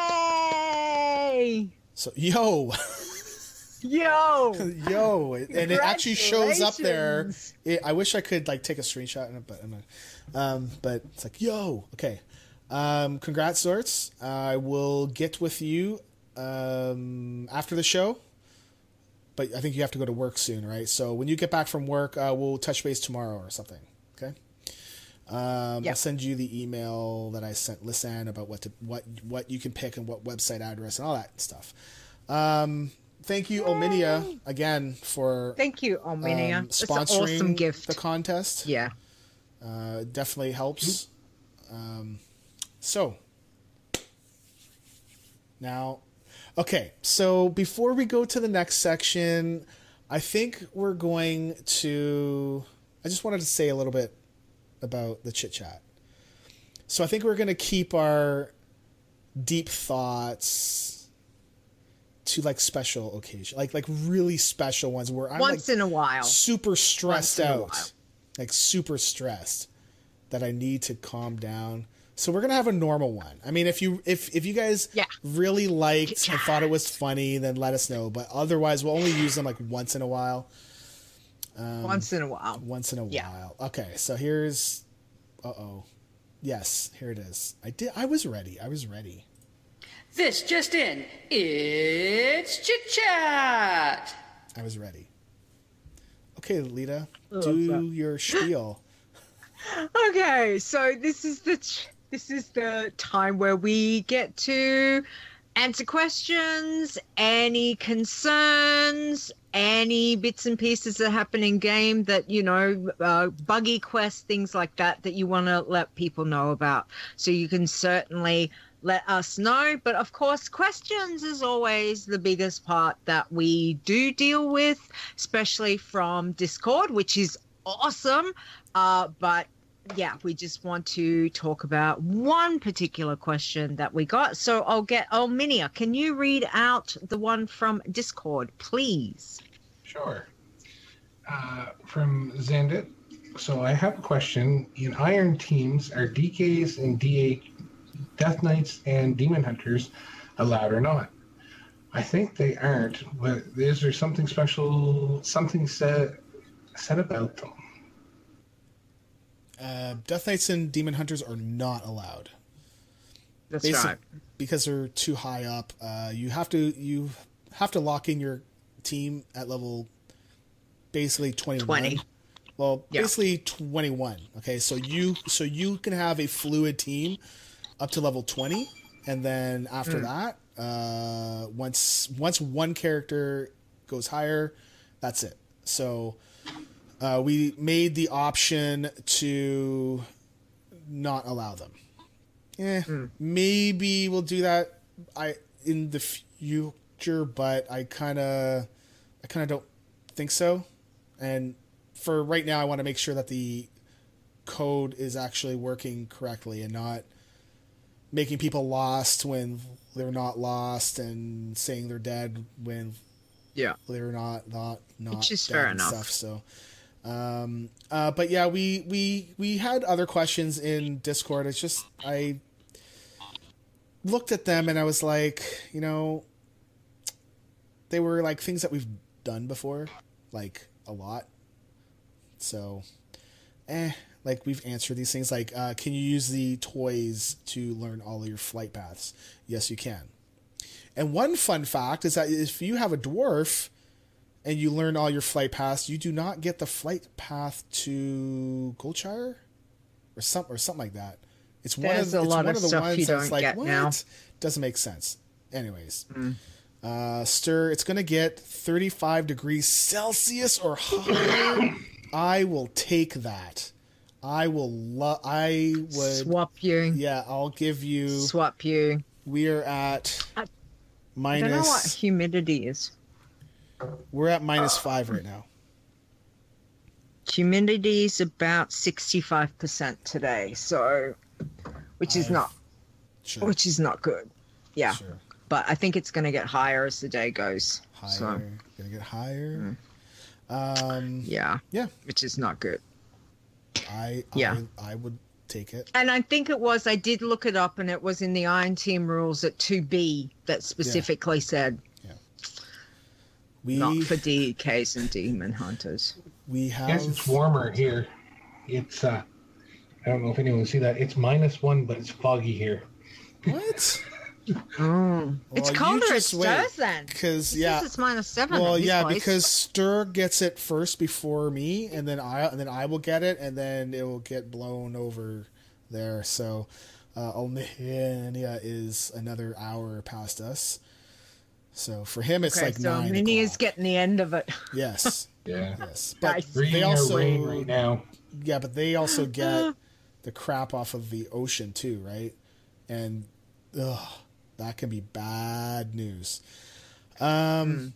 Yay! So, yo. Yo. Yo. And it actually shows up there. It, I wish I could, like, take a screenshot, but I'm not. Um, but it's like, yo. Okay. Um, congrats, Zortz. I will get with you um, after the show. But I think you have to go to work soon, right? So when you get back from work, uh, we'll touch base tomorrow or something. Okay. Um, yep. I'll send you the email that I sent Lisanne about what to what what you can pick and what website address and all that stuff. Um, thank you, Ominia, again for thank you, Ominia. um, It's an sponsoring awesome gift. the contest. Yeah. Uh, it definitely helps. Um, so now. Okay, so before we go to the next section, I think we're going to... I just wanted to say a little bit about the chit-chat. So I think we're going to keep our deep thoughts to, like, special occasion, like like really special ones where I'm, Once like, in a while. super stressed Once in a out. while. Like, super stressed that I need to calm down. So we're gonna have a normal one. I mean, if you if if you guys yeah. really liked and thought it was funny, then let us know. But otherwise, we'll only use them like once in a while. Um, once in a while. Once in a yeah. while. Okay, so here's. Uh oh. Yes, here it is. I did. I was ready. I was ready. This just in. It's Chit Chat. I was ready. Okay, Lita, oh, do your spiel. Okay, so this is the. Ch- This is the time where we get to answer questions, any concerns, any bits and pieces that happen in game that, you know, uh, buggy quests, things like that, that you want to let people know about. So you can certainly let us know. But of course, questions is always the biggest part that we do deal with, especially from Discord, which is awesome. Uh, but yeah, we just want to talk about one particular question that we got. So I'll get, oh, Minia, can you read out the one from Discord, please? Sure. Uh, from Zandit. So I have a question. In Iron teams, are D Ks and D A Death Knights and Demon Hunters allowed or not? I think they aren't, but is there something special, something said, said about them? Uh, Death Knights and Demon Hunters are not allowed. That's Basic, right. because they're too high up. Uh, you have to you have to lock in your team at level basically twenty-one. twenty. Well, Yeah. basically twenty-one. Okay, so you so you can have a fluid team up to level twenty, and then after that, uh, once once one character goes higher, that's it. So uh, we made the option to not allow them. Yeah, maybe we'll do that. I in the future, but I kind of, I kind of don't think so. And for right now, I want to make sure that the code is actually working correctly and not making people lost when they're not lost and saying they're dead when Yeah. they're not not not Which is dead fair and enough. Stuff, so. Um, uh, but yeah, we, we, we had other questions in Discord. It's just, I looked at them and I was like, you know, they were like things that we've done before, like a lot. So, eh, like we've answered these things like, uh, can you use the toys to learn all of your flight paths? Yes, you can. And one fun fact is that if you have a dwarf, and you learn all your flight paths, you do not get the flight path to Goldshire, or some or something like that. It's one There's of a it's lot one of of the stuff ones you that's don't like get what now. doesn't make sense. Anyways, Mm. uh, Stir, it's gonna get thirty-five degrees Celsius or higher. I will take that. I will love. I would Swap you. Yeah, I'll give you. Swap you. We're at I- I minus. don't know what humidity is. We're at minus five right now. Humidity is about sixty-five percent today, so which is I've- not Sure. which is not good. Yeah. Sure. But I think it's going to get higher as the day goes. Higher. So, Gonna get higher. Um, yeah, yeah, which is not good. I, Yeah. I I would take it. And I think it was, I did look it up, and it was in the Iron Team rules at two B that specifically said We not for D Ks and Demon Hunters. we have Yes, it's warmer here. It's, uh, I don't know if anyone can see that. It's minus one, but it's foggy here. what? Oh. It's Well, you colder at just wait, Stars then. because It yeah. says it's minus seven. Well, at this yeah, place. because Stir gets it first before me, and then I and then I will get it, and then it will get blown over there. So, uh, Omnia is another hour past us. So for him, it's okay, like so nine Minnie is o'clock. getting the end of it. Yes, Yeah. yes, but Nice. Reading they our also rain right now. yeah, but they also get the crap off of the ocean too, right? And ugh, that can be bad news. Um,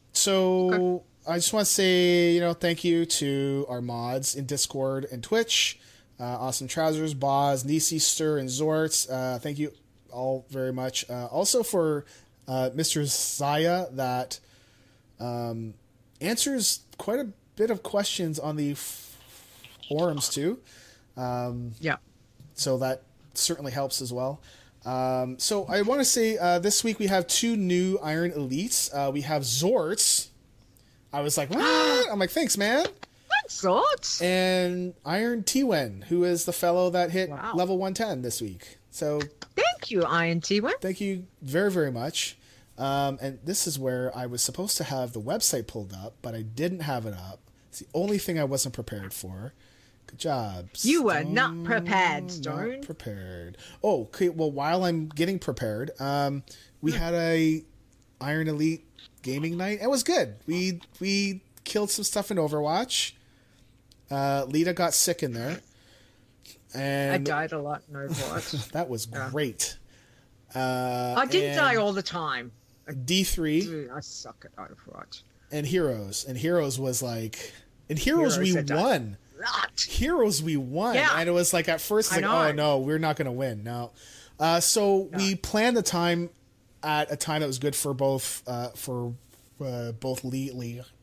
so I just want to say, you know, thank you to our mods in Discord and Twitch, uh, Awesome Trousers, Boz, Nisi, Stir, and Zorts. Uh, thank you all very much. Uh, also for uh, Mister Zaya that um, answers quite a bit of questions on the f- forums too. Um, Yeah. so that certainly helps as well. Um, so I want to say uh, this week we have two new Iron Elites. Uh, we have Zorts. I was like, what? I'm like, thanks, man. What sorts? And Iron T-Wen, who is the fellow that hit Wow. level one ten this week. So Thank you, Iron T-One. thank you very, very much. Um, and this is where I was supposed to have the website pulled up, but I didn't have it up. It's the only thing I wasn't prepared for. Good job. You were not Stone. prepared, Not Stone. prepared. Oh, okay. Well, while I'm getting prepared, um, we had a Iron Elite gaming night. It was good. We we killed some stuff in Overwatch. Uh, Lita got sick in there, I and died a lot in Overwatch. that was great. Uh, I didn't and die all the time. D three Dude, I suck at Overwatch. and Heroes, and Heroes was like, in Heroes, Heroes we I died. won. Not. Heroes we won, Yeah. and it was like at first I like, know oh it. no, we're not going to win. No, uh, so we planned the time at a time that was good for both uh, for uh, both Lee, Lee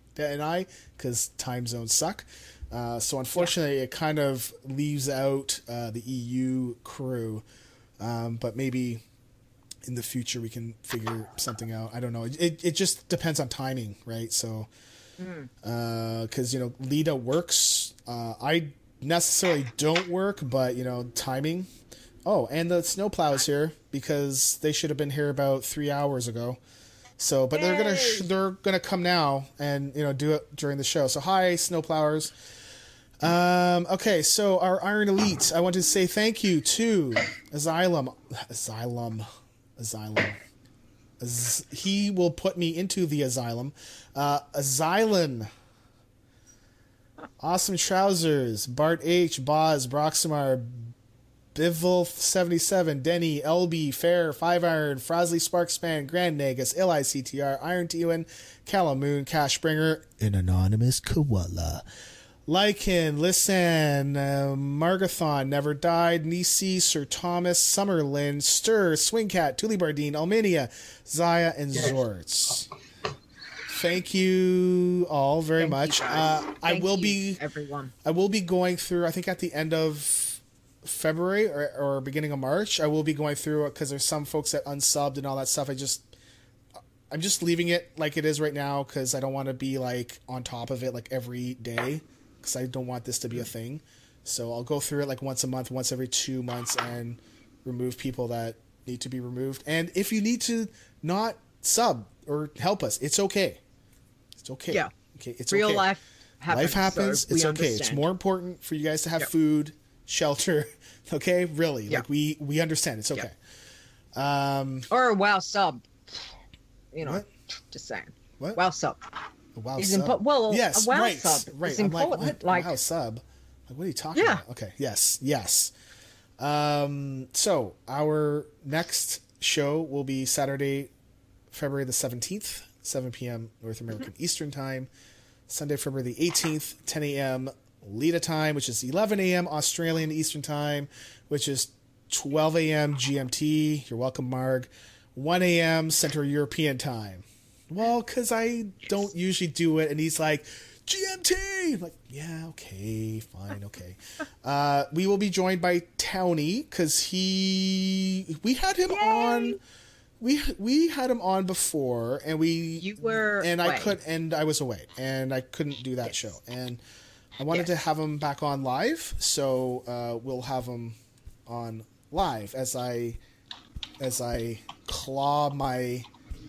and I, because time zones suck. Uh, so unfortunately, yeah. it kind of leaves out uh, the E U crew. Um, but maybe in the future we can figure something out. I don't know. It it just depends on timing, right? So, because mm. uh, you know, Lita works. Uh, I necessarily don't work, but you know, timing. Oh, and the snowplows here because they should have been here about three hours ago. So, but Yay. they're gonna sh- they're gonna come now and you know do it during the show. So, hi, snowplowers. Um, okay, so our Iron Elite. I want to say thank you to Asylum, Asylum, Asylum. Az- he will put me into the asylum. Uh, Asylum. Awesome Trousers, Bart H, Boz, Broximar, Bivol seventy-seven, Denny, L B, Fair, Five Iron, Frosley, Sparkspan, Grand Nagus, L I C T R, Iron Tiwan, Calamoon, Cashbringer, an anonymous koala. Lycan, Listen, uh, Margathon, Never Died, Nisi, Sir Thomas, Summerlin, Stir, Swingcat, Tulibardine, Alminia, Zaya, and yes. Zorts. Thank you all very Thank much. Uh, I will be everyone. I will be going through. I think at the end of February or, or beginning of March, I will be going through it because there's some folks that unsubbed and all that stuff. I just I'm just leaving it like it is right now because I don't want to be like on top of it like every day because I don't want this to be a thing. So I'll go through it like once a month, once every two months, and remove people that need to be removed. And if you need to not sub or help us, it's okay. It's okay. Yeah. Okay. It's real okay. life happens. Life happens. So it's okay. understand. It's more important for you guys to have yep. food, shelter. Okay. Really. Yep. Like we, we understand. It's okay. Yep. Um, or a WoW sub. You know, what? just saying. What? WoW sub. A WoW is sub. Impo- well, yes. a WoW right. sub Right. is I'm important. like, what? Like, WoW sub. Like, what are you talking yeah. about? Okay. Yes. Yes. Um, so our next show will be Saturday, February the seventeenth, seven p.m. North American mm-hmm. Eastern Time. Sunday, February the eighteenth, ten a.m. Lita time, which is eleven a.m. Australian Eastern Time, which is twelve a.m. G M T. You're welcome, Marg. one a.m. Central European Time. Well, because I don't usually do it, and he's like, G M T! I'm like, yeah, okay, fine, okay. uh, we will be joined by Townie, because he... We had him Yay! on... We we had him on before, and we you were and away. I could and I was away, and I couldn't do that yes. show, and I wanted yes. to have him back on live, so uh, we'll have him on live as I as I claw my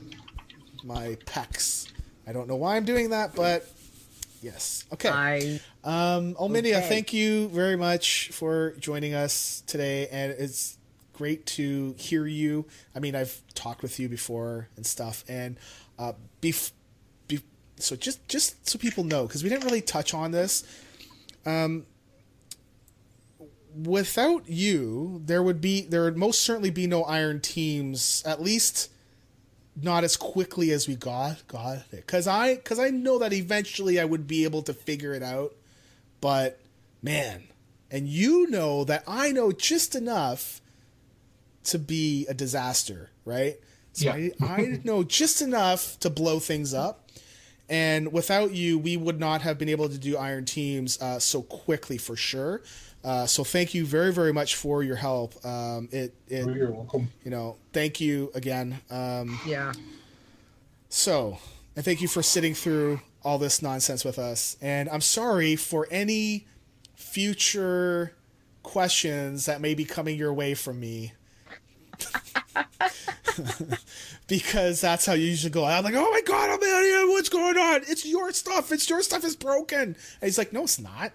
my pecs. I don't know why I'm doing that, but yes, okay. I, um, Alminia, okay. thank you very much for joining us today, and it's great to hear you. I mean, I've talked with you before and stuff, and uh, bef- be- so just just so people know, because we didn't really touch on this. Um, without you, there would be there would most certainly be no Iron Teams, at least not as quickly as we got got it. Because I because I know that eventually I would be able to figure it out, but man, and you know that I know just enough to be a disaster, right? So yeah. I, I know just enough to blow things up, and without you, we would not have been able to do Iron Teams uh, so quickly for sure. Uh, so thank you very, very much for your help. Um, it, it, oh, you're welcome. You know, thank you again. Um, yeah. So, and thank you for sitting through all this nonsense with us. And I'm sorry for any future questions that may be coming your way from me. Because that's how you usually go. I'm like, oh my god, Amelia, what's going on? It's your stuff. It's your stuff is broken. And he's like, no, it's not.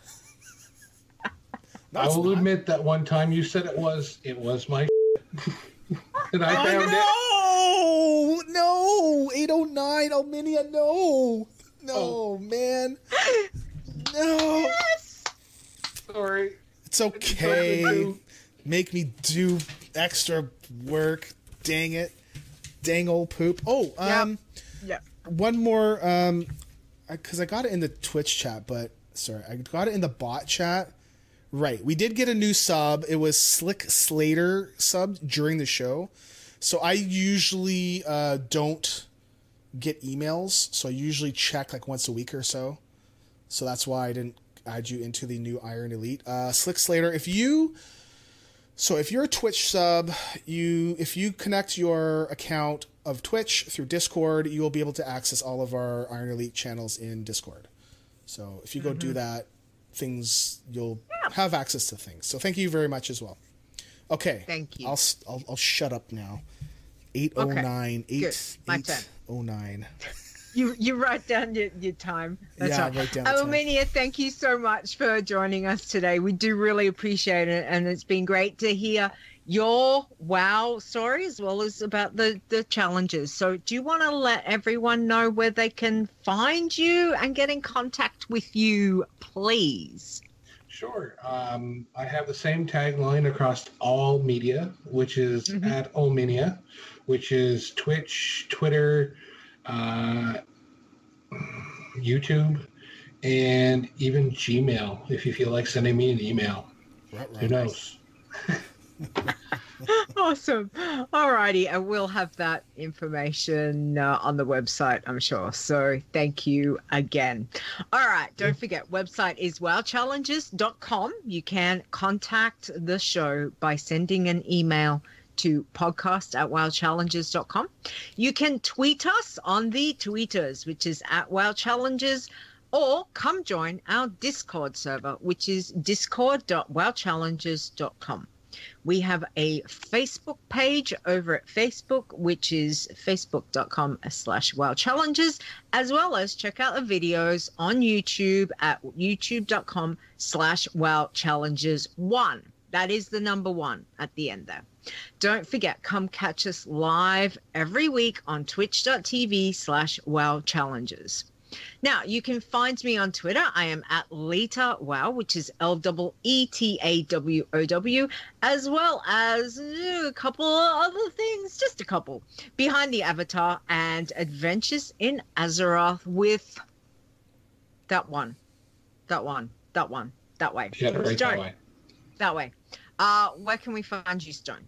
no, I it's will not. admit that one time you said it was, it was my and I found oh, no! it. No, eight oh nine Alminia, no, no, oh. man, no. Yes. Sorry. It's okay. Make me do extra work. Dang it. Dang old poop. Oh, um, yeah. yeah. One more, um, because I, I got it in the Twitch chat, but sorry, I got it in the bot chat. Right. We did get a new sub. It was Slick Slater sub during the show. So I usually uh, don't get emails, so I usually check like once a week or so. So that's why I didn't add you into the new Iron Elite. Uh, Slick Slater, if you... So if you're a Twitch sub, you if you connect your account of Twitch through Discord, you will be able to access all of our Iron Elite channels in Discord. So if you go mm-hmm. do that, things you'll yeah. have access to things. So thank you very much as well. Okay. Thank you. I'll I'll, I'll shut up now. eight oh nine Okay. eight oh nine You you write down your, your time. That's yeah, right. write down the time. Omenia, thank you so much for joining us today. We do really appreciate it, and it's been great to hear your WoW story as well as about the, the challenges. So do you want to let everyone know where they can find you and get in contact with you, please? Sure. Um, I have the same tagline across all media, which is mm-hmm. at Omenia, which is Twitch, Twitter, uh, YouTube, and even Gmail, if you feel like sending me an email. Right, right, Who knows? Awesome. Alrighty, and we'll have that information uh, on the website, I'm sure. So thank you again. All right, don't forget, website is wow challenges dot com. You can contact the show by sending an email to podcast at wow challenges dot com. You can tweet us on the tweeters, which is at wowchallenges, or come join our Discord server, which is discord dot wow challenges dot com. We have a Facebook page over at Facebook, which is facebook dot com slash wow challenges, as well as check out the videos on YouTube at youtube dot com slash wow challenges one. That is the number one at the end there. Don't forget, come catch us live every week on twitch dot t v slash wow challenges. Now, you can find me on Twitter. I am at Lita Wow, which is L E E T A W O W, as well as a couple of other things, just a couple. Behind the Avatar and Adventures in Azeroth with that one, that one, that one, that way. Yeah, right that way. That way. Uh, where can we find you, Stone?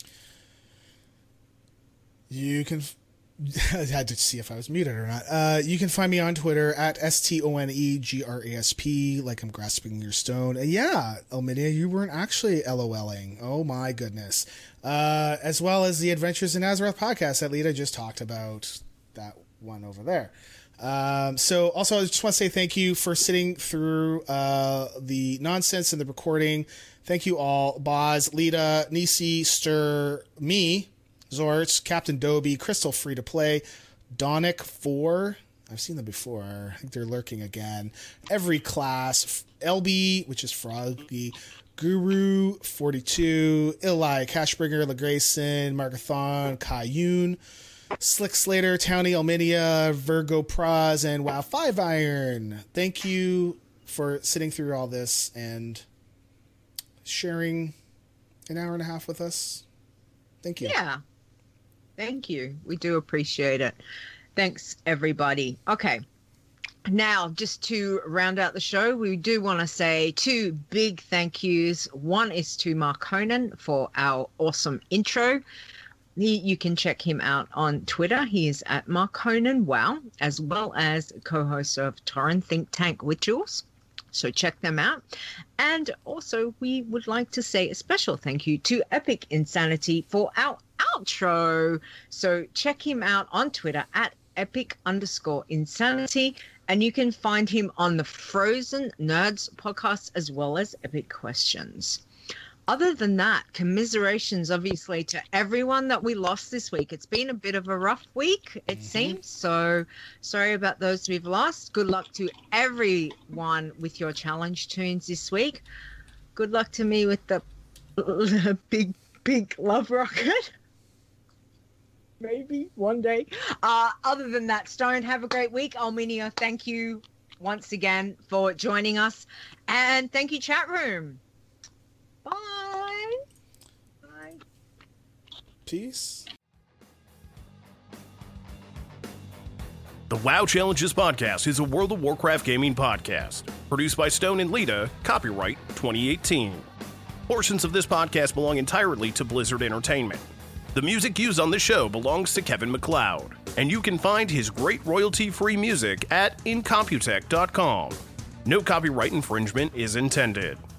You can... I had to see if I was muted or not. Uh, you can find me on Twitter at S T O N E G R A S P, like I'm grasping your stone. And yeah, Elminia, you weren't actually LOLing. Oh my goodness. Uh, as well as the Adventures in Azeroth podcast that Lita just talked about, that one over there. Um, so also I just want to say thank you for sitting through uh, the nonsense in the recording. Thank you all. Boz, Lita, Nisi, Stir, me, Zorts, Captain Dobie, Crystal Free to Play, Donic four. I've seen them before. I think they're lurking again. Every class. L B, which is Froggy, Guru forty-two, Eli, Cashbringer, LeGrayson, Margathon, Kayun, Slick Slater, Townie, Elminia, Virgo Praz, and Wow Five Iron. Thank you for sitting through all this and sharing an hour and a half with us. Thank you. Yeah. Thank you. We do appreciate it. Thanks, everybody. Okay. Now, just to round out the show, we do want to say two big thank yous. One is to Mark Conan for our awesome intro. He, you can check him out on Twitter. He is at Mark Conan Wow, as well as co-host of Torrent Think Tank Rituals. So check them out. And also, we would like to say a special thank you to Epic Insanity for our outro. So check him out on Twitter at epic underscore insanity. And you can find him on the Frozen Nerds podcast as well as Epic Questions. Other than that, commiserations, obviously, to everyone that we lost this week. It's been a bit of a rough week, it mm-hmm. seems. So sorry about those we've lost. Good luck to everyone with your challenge tunes this week. Good luck to me with the, the big, big love rocket. Maybe one day. Uh, other than that, Stone, have a great week. Elminia, thank you once again for joining us. And thank you, chat room. Bye. Bye. Peace. The WoW Challenges podcast is a World of Warcraft gaming podcast. Produced by Stone and Lita, copyright twenty eighteen. Portions of this podcast belong entirely to Blizzard Entertainment. The music used on the show belongs to Kevin MacLeod, and you can find his great royalty-free music at incomputech dot com. No copyright infringement is intended.